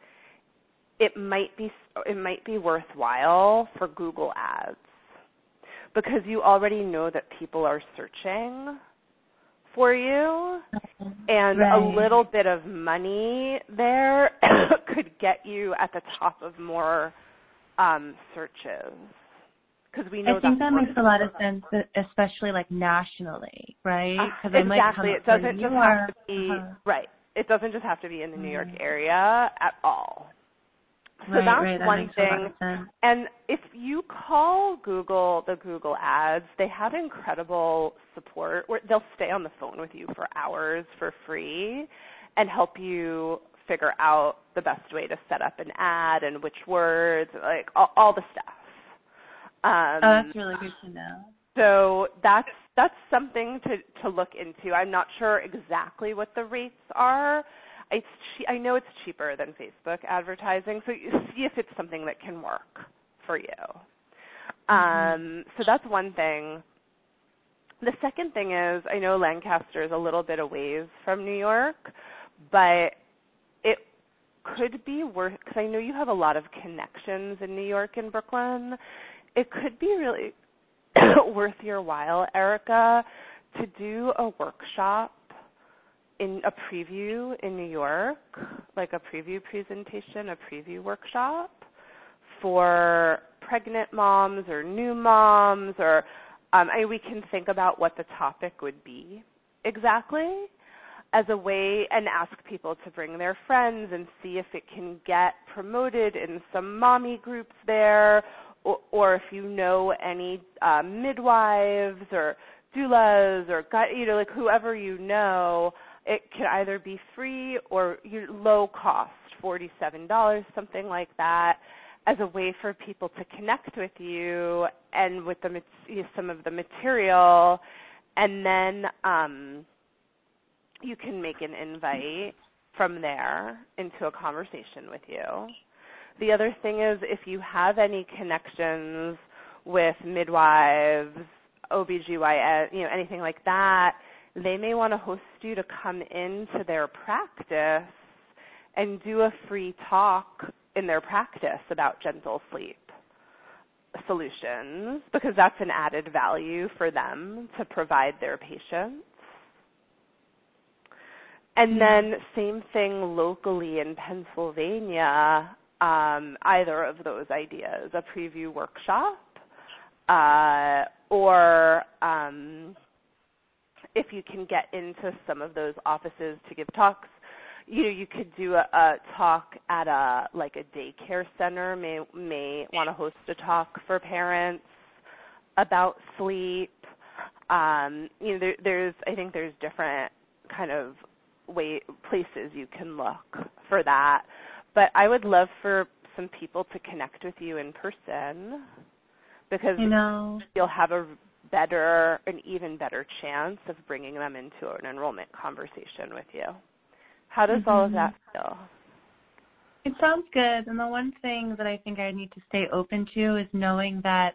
it might be worthwhile for Google Ads because you already know that people are searching for you, and a little bit of money there could get you at the top of more searches. Because we know I think that makes a lot of sense, especially nationally, right? Exactly. It doesn't just have to be right. It doesn't just have to be in the New York area at all. So that's one thing. And if you call Google the Google Ads, they have incredible support where they'll stay on the phone with you for hours for free and help you figure out the best way to set up an ad and which words, all the stuff. That's really good to know. So that's something to look into. I'm not sure exactly what the rates are. I know it's cheaper than Facebook advertising, so you see if it's something that can work for you. So that's one thing. The second thing is, I know Lancaster is a little bit a ways from New York, but it could be worth, because I know you have a lot of connections in New York and Brooklyn, it could be really worth your while, Erica, to do a workshop in a preview in New York, like a preview presentation, a preview workshop for pregnant moms or new moms, or we can think about what the topic would be exactly as a way, and ask people to bring their friends and see if it can get promoted in some mommy groups there, or if you know any midwives or doulas or whoever you know. It could either be free or low cost, $47, something like that, as a way for people to connect with you and with some of the material, and then you can make an invite from there into a conversation with you. The other thing is, if you have any connections with midwives, OBGYN, anything like that, they may want to host you to come into their practice and do a free talk in their practice about gentle sleep solutions, because that's an added value for them to provide their patients. And then same thing locally in Pennsylvania, either of those ideas, a preview workshop or if you can get into some of those offices to give talks, you could do a talk at a daycare center may want to host a talk for parents about sleep. I think there's different kind of places you can look for that. But I would love for some people to connect with you in person, because you'll have an even better chance of bringing them into an enrollment conversation with you. How does all of that feel? It sounds good. And the one thing that I think I need to stay open to is knowing that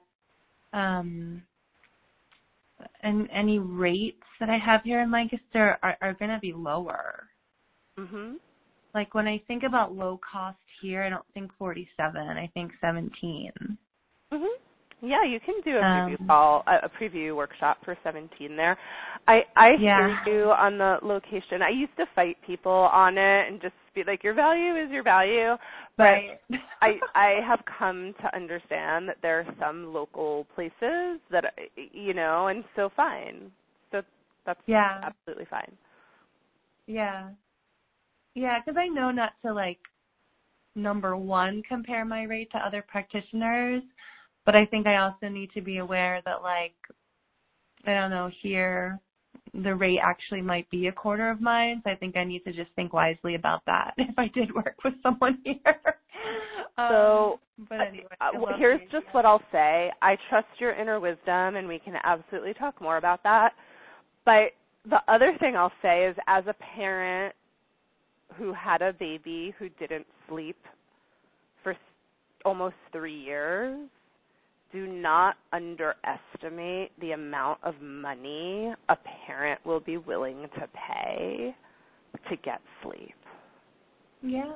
and any rates that I have here in Lancaster are going to be lower. Mhm. Like when I think about low cost here, I don't think 47. I think 17. Mhm. Yeah, you can do a preview call, a preview workshop for 17 there. I hear you on the location. I used to fight people on it and just be like, your value is your value. But right. I have come to understand that there are some local places that, and so fine. So that's absolutely fine. Yeah. Yeah, because I know not to, like, number one, compare my rate to other practitioners, but I think I also need to be aware that, like, I don't know, here the rate actually might be a quarter of mine, so I think I need to just think wisely about that if I did work with someone here. But anyway. Here's just what I'll say. I trust your inner wisdom, and we can absolutely talk more about that. But the other thing I'll say is, as a parent who had a baby who didn't sleep for almost 3 years, do not underestimate the amount of money a parent will be willing to pay to get sleep. Yeah.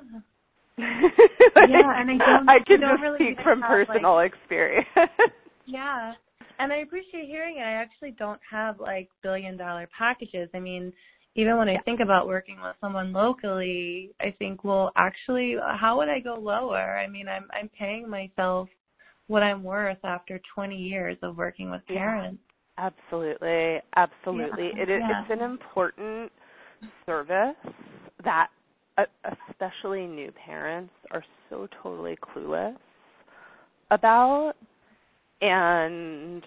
And I can just really speak from personal experience. Yeah. And I appreciate hearing it. I actually don't have, like, billion-dollar packages. I mean, even when I think about working with someone locally, I think, well, actually, how would I go lower? I mean, I'm paying myself what I'm worth after 20 years of working with parents. Yeah, absolutely. Yeah. It's an important service that especially new parents are so totally clueless about, and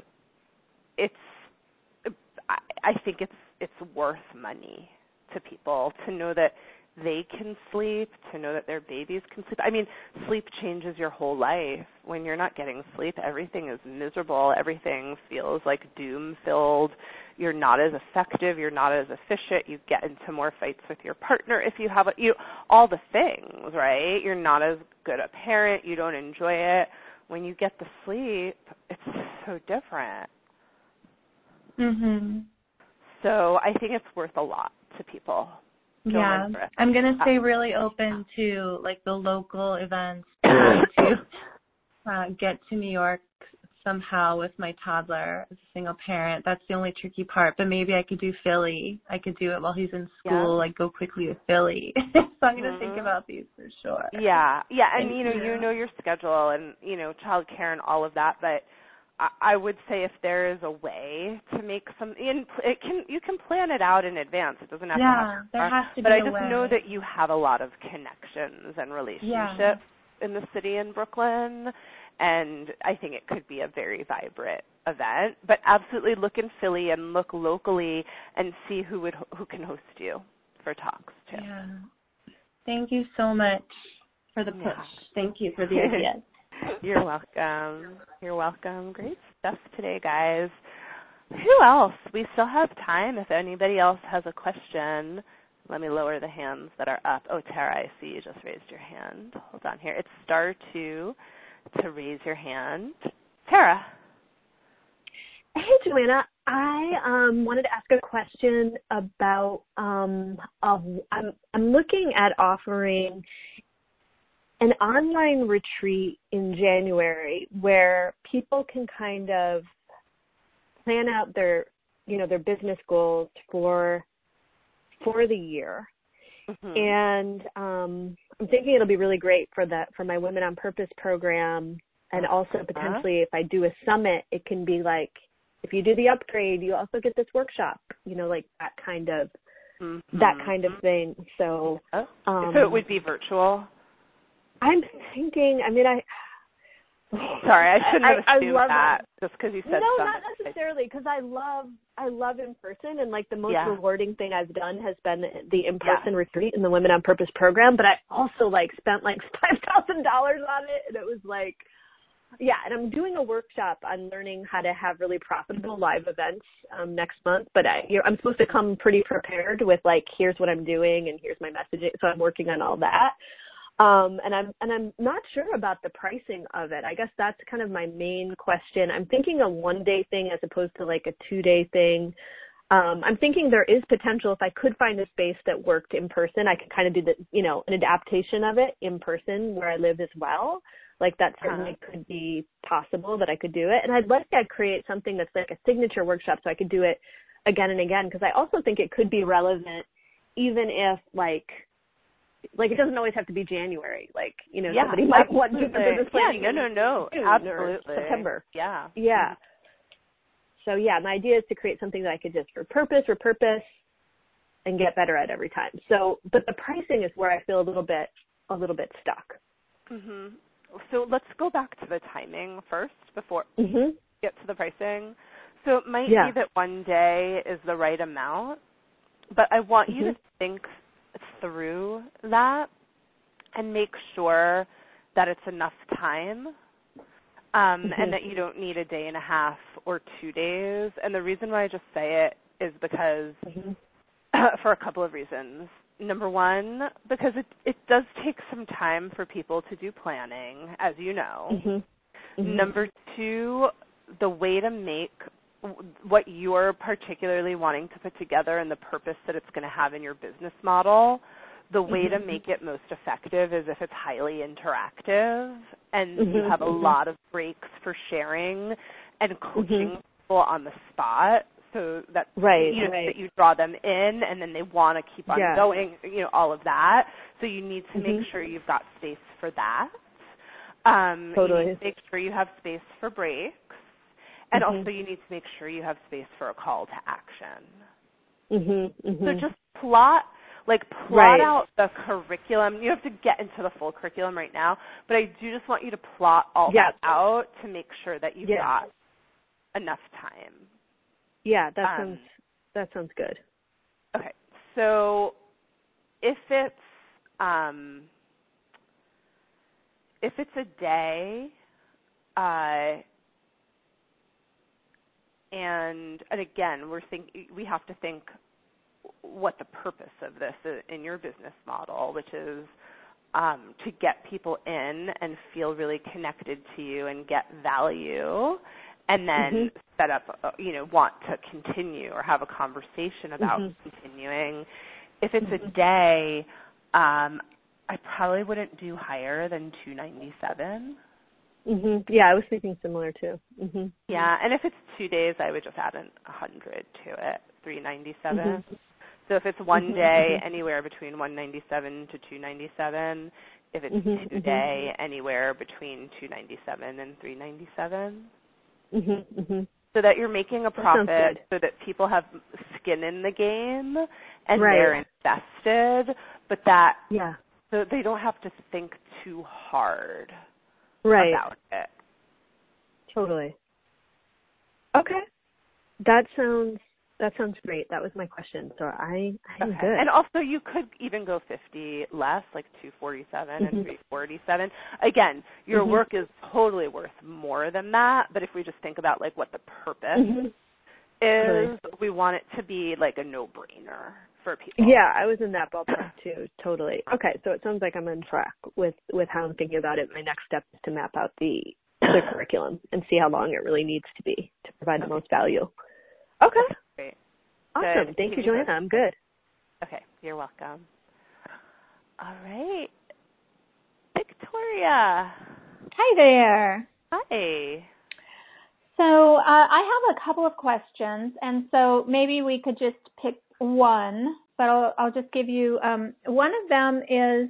I think it's worth money to people to know that they can sleep, to know that their babies can sleep. I mean, sleep changes your whole life. When you're not getting sleep, everything is miserable. Everything feels like doom-filled. You're not as effective. You're not as efficient. You get into more fights with your partner if you have all the things, right? You're not as good a parent. You don't enjoy it. When you get the sleep, it's so different. Mhm. So I think it's worth a lot to people. Yeah, I'm going to stay really open to, like, the local events, trying to get to New York somehow with my toddler as a single parent. That's the only tricky part, but maybe I could do Philly. I could do it while he's in school, like go quickly to Philly. So I'm going to think about these for sure. Yeah, and you know your schedule and, child care and all of that, but I would say if there is a way to make you can plan it out in advance. It doesn't have to happen. There has to be but I a just way. know that you have a lot of connections and relationships in the city in Brooklyn, and I think it could be a very vibrant event. But absolutely look in Philly and look locally and see who can host you for talks too. Yeah. Thank you so much for the push. Yeah. Thank you for the idea. You're welcome. You're welcome. Great stuff today, guys. Who else? We still have time if anybody else has a question. Let me lower the hands that are up. Oh, Tara, I see you just raised your hand. Hold on here. It's *2 to raise your hand. Tara. Hey, Joanna. I wanted to ask a question about I'm looking at offering an online retreat in January where people can kind of plan out their business goals for the year. Mm-hmm. And I'm thinking it'll be really great for my Women on Purpose program, and also potentially if I do a summit, it can be like, if you do the upgrade, you also get this workshop, like that kind of thing. So so it would be virtual. I'm thinking, Sorry, I shouldn't have assumed love that just because you said no, something. not necessarily, because I love in person, and like the most rewarding thing I've done has been the in-person retreat in the Women on Purpose program. But I also like spent like $5,000 on it, and it was like, and I'm doing a workshop on learning how to have really profitable live events next month. But I'm supposed to come pretty prepared with like, here's what I'm doing and here's my messaging. So I'm working on all that. And I'm not sure about the pricing of it. I guess that's kind of my main question. I'm thinking a 1-day thing as opposed to like a 2-day thing. I'm thinking there is potential if I could find a space that worked in person, I could kind of do an adaptation of it in person where I live as well. Like that certainly could be possible that I could do it. And I'd like to create something that's like a signature workshop so I could do it again and again, because I also think it could be relevant even if like it doesn't always have to be January. Like, somebody might want to do the business planning. No, absolutely. September. Yeah. Yeah. So my idea is to create something that I could just repurpose and get better at every time. So, but the pricing is where I feel a little bit stuck. Mhm. So let's go back to the timing first before we get to the pricing. So it might be that 1 day is the right amount, but I want you to think through that and make sure that it's enough time and that you don't need a day and a half or 2 days. And the reason why I just say it is because for a couple of reasons. Number one, because it does take some time for people to do planning, as you know. Number two, the way to make what you're particularly wanting to put together and the purpose that it's going to have in your business model, the way to make it most effective is if it's highly interactive and you have a lot of breaks for sharing and coaching people on the spot. So that that you draw them in and then they want to keep on going, all of that. So you need to make sure you've got space for that. Totally. You need to make sure you have space for breaks. And also you need to make sure you have space for a call to action. So just plot out the curriculum. You have to get into the full curriculum right now, but I do just want you to plot all that out to make sure that you've got enough time. Yeah, that sounds good. Okay, so if it's a day, and again, we have to think what the purpose of this is in your business model, which is to get people in and feel really connected to you and get value. And then set up, want to continue or have a conversation about continuing. If it's a day, I probably wouldn't do higher than $297. Yeah, I was thinking similar too. Yeah, and if it's 2 days, I would just add 100 to it, $397. So if it's 1 day, anywhere between $197 to $297. If it's 2 day, anywhere between $297 and $397. So that you're making a profit, so that people have skin in the game and they're invested, but that so they don't have to think too hard about it. Totally. Okay. That sounds great. That was my question. So I'm good. And also you could even go 50 less, like 247 and 347. Again, your work is totally worth more than that, but if we just think about like what the purpose is, we want it to be like a no-brainer for people. Yeah, I was in that ballpark too, totally. Okay, so it sounds like I'm on track with how I'm thinking about it. My next step is to map out the curriculum and see how long it really needs to be to provide the most value. Okay. Great. Awesome. Good. Thank you, Joanna. I'm good. Okay. You're welcome. All right. Victoria. Hi there. Hi. So I have a couple of questions, and so maybe we could just pick one, but I'll just give you one of them is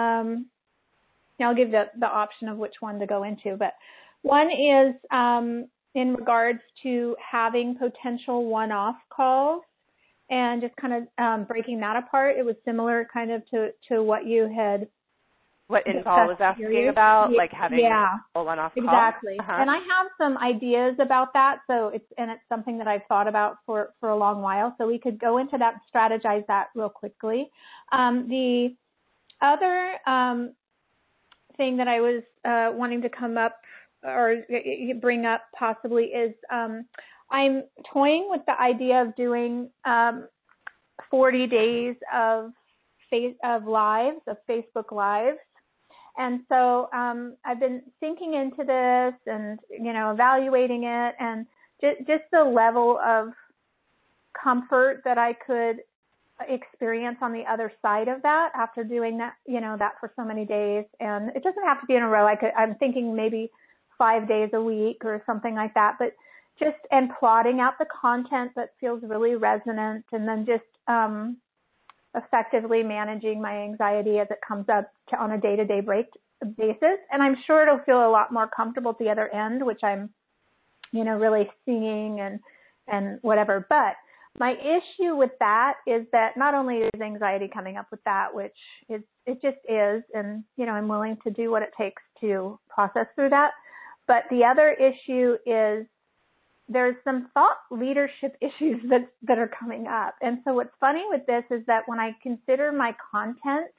I'll give the option of which one to go into, but one is in regards to having potential one-off calls and just kind of breaking that apart. It was similar kind of to what you had what Inbal was asking about, like having a one-off call? Exactly. And I have some ideas about that, so it's something that I've thought about for a long while, so we could go into that and strategize that real quickly. The other thing that I was wanting to come up or bring up possibly is I'm toying with the idea of doing 40 days of lives, of Facebook Lives. And so I've been thinking into this and, evaluating it, and just the level of comfort that I could experience on the other side of that after doing that, that for so many days. And it doesn't have to be in a row. I'm thinking maybe 5 days a week or something like that, but and plotting out the content that feels really resonant, and then just effectively managing my anxiety as it comes up on a day-to-day basis. And I'm sure it'll feel a lot more comfortable at the other end, which I'm, really seeing and whatever. But my issue with that is that not only is anxiety coming up with that, which it just is, and, I'm willing to do what it takes to process through that. But the other issue is there's some thought leadership issues that are coming up. And so what's funny with this is that when I consider my content,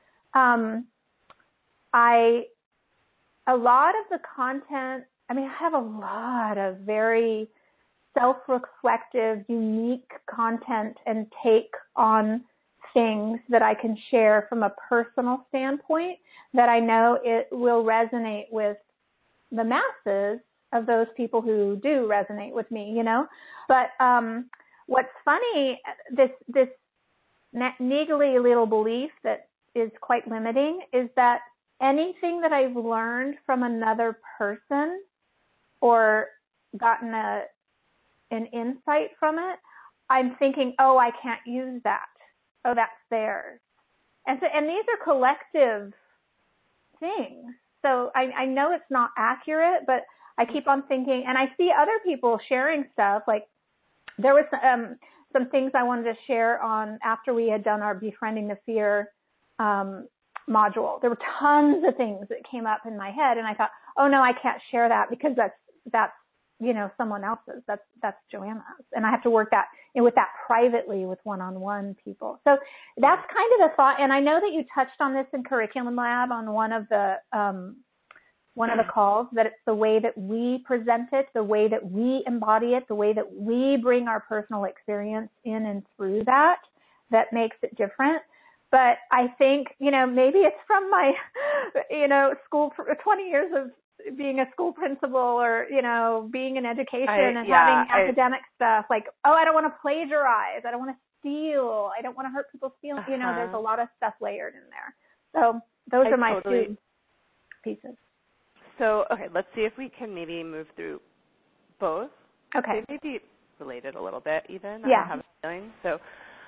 a lot of the content, I have a lot of very self-reflective, unique content and take on things that I can share from a personal standpoint that I know it will resonate with the masses of those people who do resonate with me, But what's funny, this niggly little belief that is quite limiting is that anything that I've learned from another person or gotten an insight from it, I'm thinking, oh, I can't use that. Oh, that's theirs. And these are collective things. So I know it's not accurate, but I keep on thinking, and I see other people sharing stuff. Like there was some things I wanted to share on after we had done our Befriending the Fear module. There were tons of things that came up in my head, and I thought, oh no, I can't share that because that's someone else's. That's Joanna's, and I have to work with that privately with one-on-one people. So that's kind of the thought. And I know that you touched on this in Curriculum Lab on one of the calls, that it's the way that we present it, the way that we embody it, the way that we bring our personal experience in and through that makes it different. But I think, maybe it's from my, school, 20 years of being a school principal or, being in education and having academic stuff like, oh, I don't want to plagiarize. I don't want to steal. I don't want to hurt people's feelings. There's a lot of stuff layered in there. So those are my two pieces. So, okay, let's see if we can maybe move through both. Okay. They may be related a little bit even. Yeah. I have a feeling. So,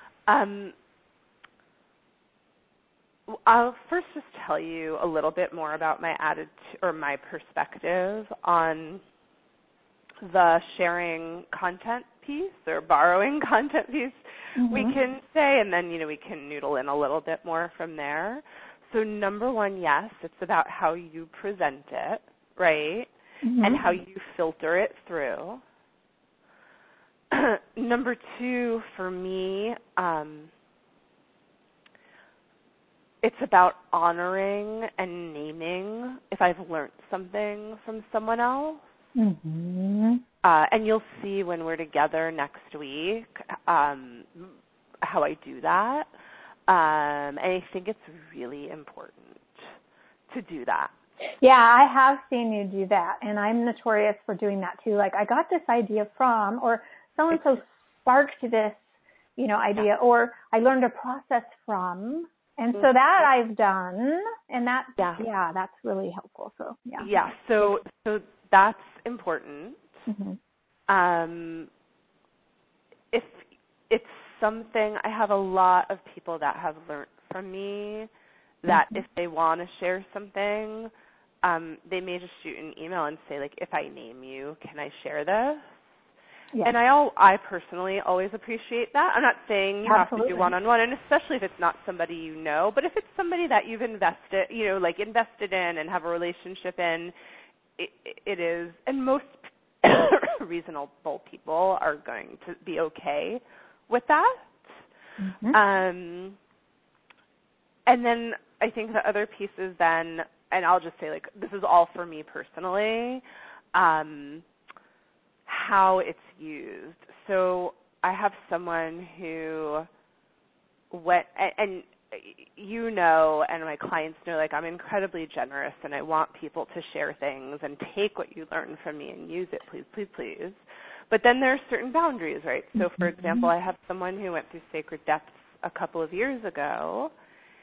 I'll first just tell you a little bit more about my attitude or my perspective on the sharing content piece or borrowing content piece, we can say, and then, we can noodle in a little bit more from there. So number one, yes, it's about how you present it, right? And how you filter it through. Number two, for me, it's about honoring and naming if I've learned something from someone else. And you'll see when we're together next week how I do that. And I think it's really important to do that. Yeah, I have seen you do that, and I'm notorious for doing that too. Like, I got this idea from, or so-and-so sparked this, idea, or I learned a process from, and so that I've done, and that, that's really helpful. So, yeah. Yeah, so that's important. If it's something, I have a lot of people that have learned from me that if they want to share something, they may just shoot an email and say, like, if I name you, can I share this? Yes. And I personally always appreciate that. I'm not saying you have to do one-on-one, and especially if it's not somebody you know, but if it's somebody that you've invested in and have a relationship in, it is, and most reasonable people are going to be okay with that. Mm-hmm. And then I think the other piece is then, and I'll just say, like, this is all for me personally, how it's used. So I have someone who went, and you know, and my clients know, like, I'm incredibly generous and I want people to share things and take what you learn from me and use it, please, please, please. But then there are certain boundaries, right? So, for example, I have someone who went through Sacred Depths a couple of years ago,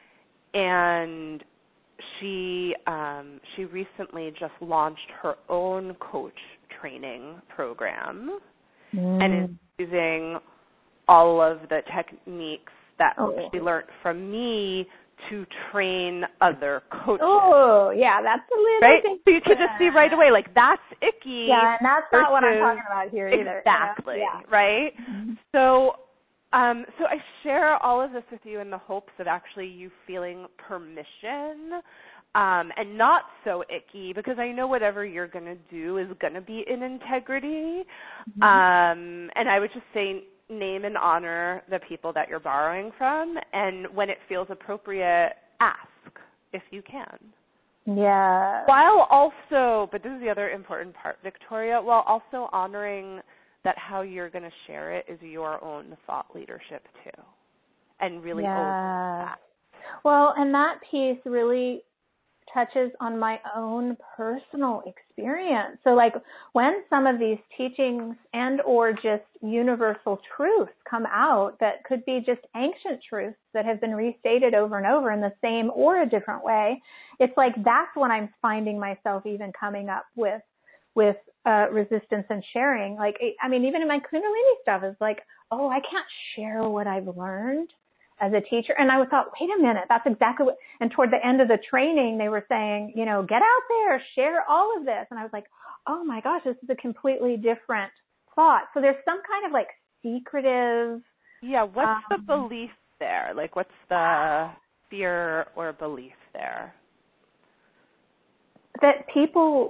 and she recently just launched her own coach training program and is using all of the techniques that she learned from me to train other coaches. Oh, yeah, that's a little right? bit. So you could just see right away, like, that's icky. Yeah, and that's not what I'm talking about here either. Exactly, right? Mm-hmm. So I share all of this with you in the hopes of actually you feeling permission and not so icky, because I know whatever you're going to do is going to be in integrity. Mm-hmm. And I would just say name and honor the people that you're borrowing from, and when it feels appropriate, ask if you can. Yeah. While also, but this is the other important part, Victoria, while also honoring that how you're going to share it is your own thought leadership too, and really own that. Well, and that piece really touches on my own personal experience. So, like, when some of these teachings and or just universal truths come out that could be just ancient truths that have been restated over and over in the same or a different way, it's like that's when I'm finding myself even coming up with resistance and sharing. Like, I mean, even in my Kundalini stuff, it's like, oh, I can't share what I've learned as a teacher. And I thought, wait a minute, that's exactly what, and toward the end of the training, they were saying, you know, get out there, share all of this. And I was like, oh my gosh, this is a completely different thought. So there's some kind of like secretive. Yeah. What's the belief there? Like, what's the fear or belief there? That people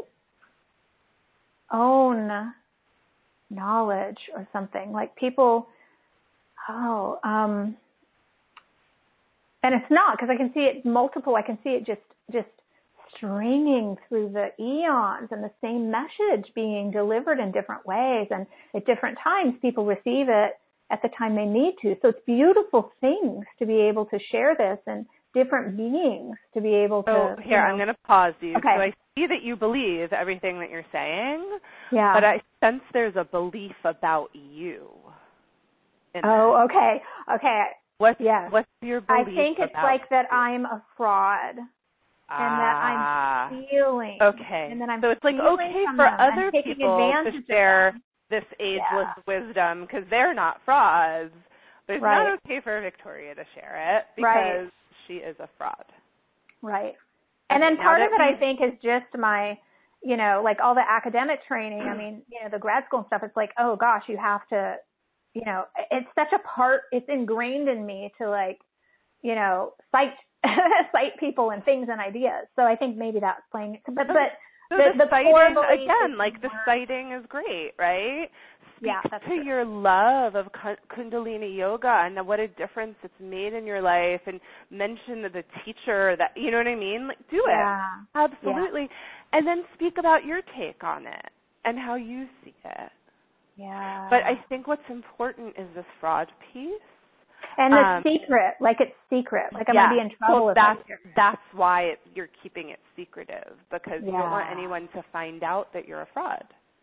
own knowledge or something. Like people, and it's not, because I can see it multiple. I can see it just stringing through the eons, and the same message being delivered in different ways, and at different times people receive it at the time they need to. So it's beautiful things to be able to share this, and different beings to be able to. So here, I'm going to pause you. Okay. So I see that you believe everything that you're saying, yeah, but I sense there's a belief about you. Oh, okay. Okay. What's your belief? I think it's like that I'm a fraud, and that I'm stealing. Okay. And then I'm so it's like okay for other people to share this ageless wisdom because they're not frauds, but it's not okay for Victoria to share it because she is a fraud. Right. And then part of it, I think, is just my, you know, like all the academic training. I mean, you know, the grad school and stuff, it's like, oh gosh, you have to, you know, it's such a part, it's ingrained in me to like, you know, cite people and things and ideas. So I think maybe that's playing, but the citing, again, like the citing is great, right? Speaks to your love of Kundalini yoga and what a difference it's made in your life, and mention the teacher that, you know what I mean? Like, do it. Absolutely. Yeah. And then speak about your take on it and how you see it. Yeah. But I think what's important is this fraud piece. And the secret, like it's secret. Like I might be in trouble that's why you're keeping it secretive, because you don't want anyone to find out that you're a fraud.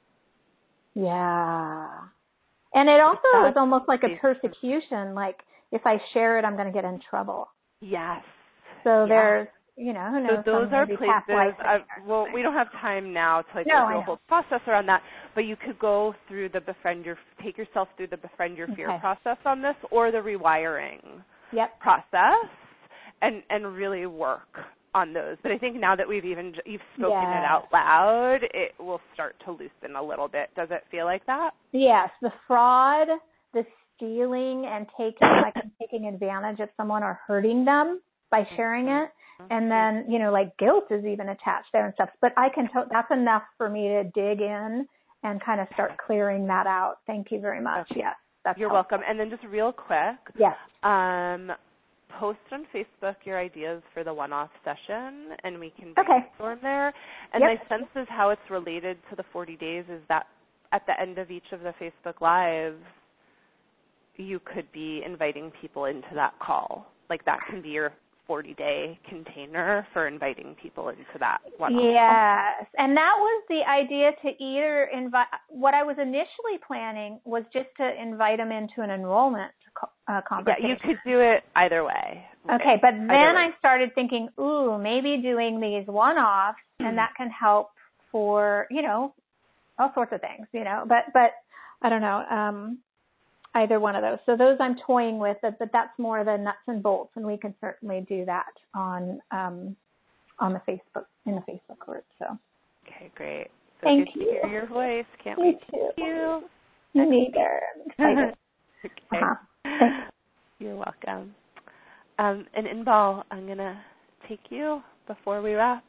Yeah. And it also is almost like a persecution. Like if I share it, I'm going to get in trouble. Yes. So there's, you know, who knows? So those are places. Well, we don't have time now to like go through a whole process around that. But you could go through take yourself through the befriend your fear process on this, or the rewiring process, and really work on those. But I think now that you've spoken it out loud, it will start to loosen a little bit. Does it feel like that? Yes, the fraud, the stealing and taking advantage of someone or hurting them by sharing it. And then, like guilt is even attached there and stuff. But that's enough for me to dig in and kind of start clearing that out. Thank you very much. Okay. Yes. You're welcome. And then just real quick. Yes. Post on Facebook your ideas for the one-off session, and we can brainstorm there. And my sense is how it's related to the 40 days is that at the end of each of the Facebook Lives, you could be inviting people into that call. Like that can be your 40-day container for inviting people into that one-off call. Yes, and that was the idea to either invite, what I was initially planning was just to invite them into an enrollment conversation. Yeah, you could do it either way. Okay, but then I started thinking, maybe doing these one-offs, and that can help for, all sorts of things, but I don't know, either one of those. So those I'm toying with, but that's more the nuts and bolts, and we can certainly do that on the Facebook, in the Facebook group. So. Okay, great. So Thank good you. to hear your voice. Can't wait to see you. Me neither. I'm excited. Okay. You're welcome. And Inbal, I'm going to take you before we wrap.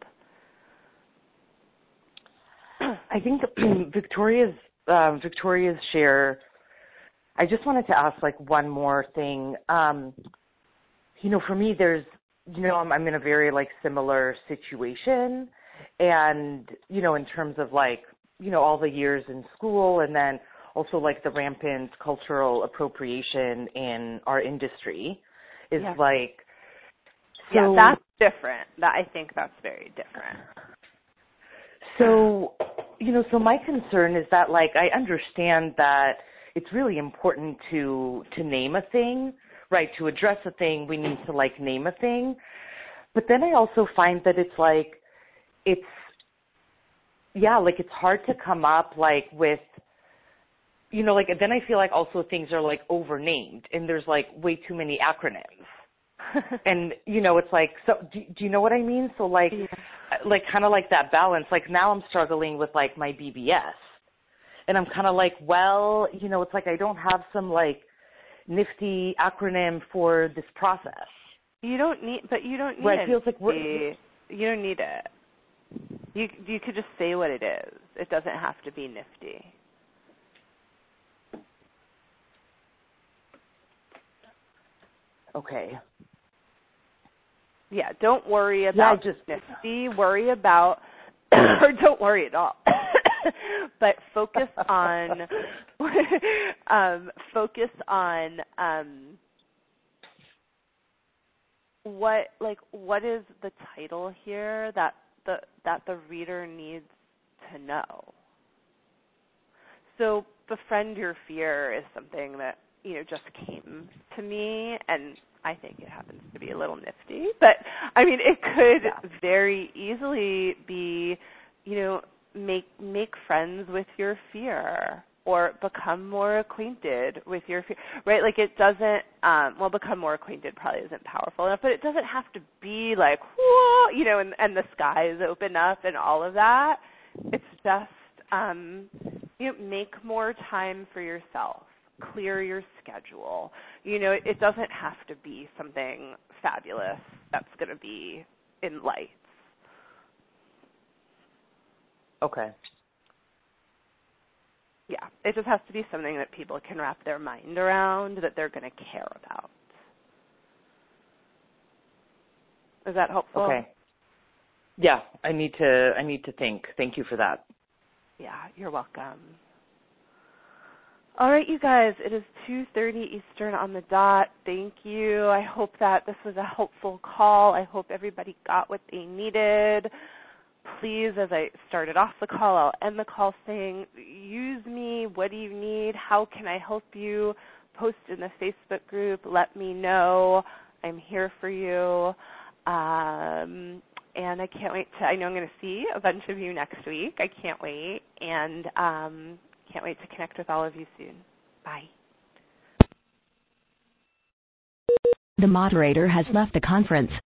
I think Victoria's share, I just wanted to ask like one more thing. For me, there's, I'm in a very like similar situation, and, in terms of like, all the years in school, and then also like the rampant cultural appropriation in our industry is like, so, that's different. I think that's very different. So, so my concern is that like, I understand that it's really important to name a thing, right? To address a thing, we need to like name a thing. But then I also find that it's hard to come up like with, like, then I feel like also things are like overnamed and there's like way too many acronyms. And, it's like, so do you know what I mean? So like, like kind of like that balance, like now I'm struggling with like my BBS. And I'm kind of like, well, it's like I don't have some like nifty acronym for this process. You don't need right, it. Feels like you don't need it. You could just say what it is. It doesn't have to be nifty. Okay. Yeah, don't worry about nifty. Worry about, or don't worry at all. But focus on what is the title here that the reader needs to know. So befriend your fear is something that just came to me, and I think it happens to be a little nifty. But I mean, it could very easily be, make friends with your fear, or become more acquainted with your fear, right? Like it doesn't, become more acquainted probably isn't powerful enough, but it doesn't have to be like, whoa, and the skies open up and all of that. It's just, make more time for yourself. Clear your schedule. It doesn't have to be something fabulous that's going to be in lights. Okay. Yeah, it just has to be something that people can wrap their mind around, that they're going to care about. Is that helpful? Okay. Yeah, I need to think. Thank you for that. Yeah, you're welcome. All right, you guys, it is 2:30 Eastern on the dot. Thank you. I hope that this was a helpful call. I hope everybody got what they needed. Please, as I started off the call, I'll end the call saying, use me. What do you need? How can I help you? Post in the Facebook group. Let me know. I'm here for you. And I can't wait I know I'm going to see a bunch of you next week. I can't wait. And can't wait to connect with all of you soon. Bye. The moderator has left the conference.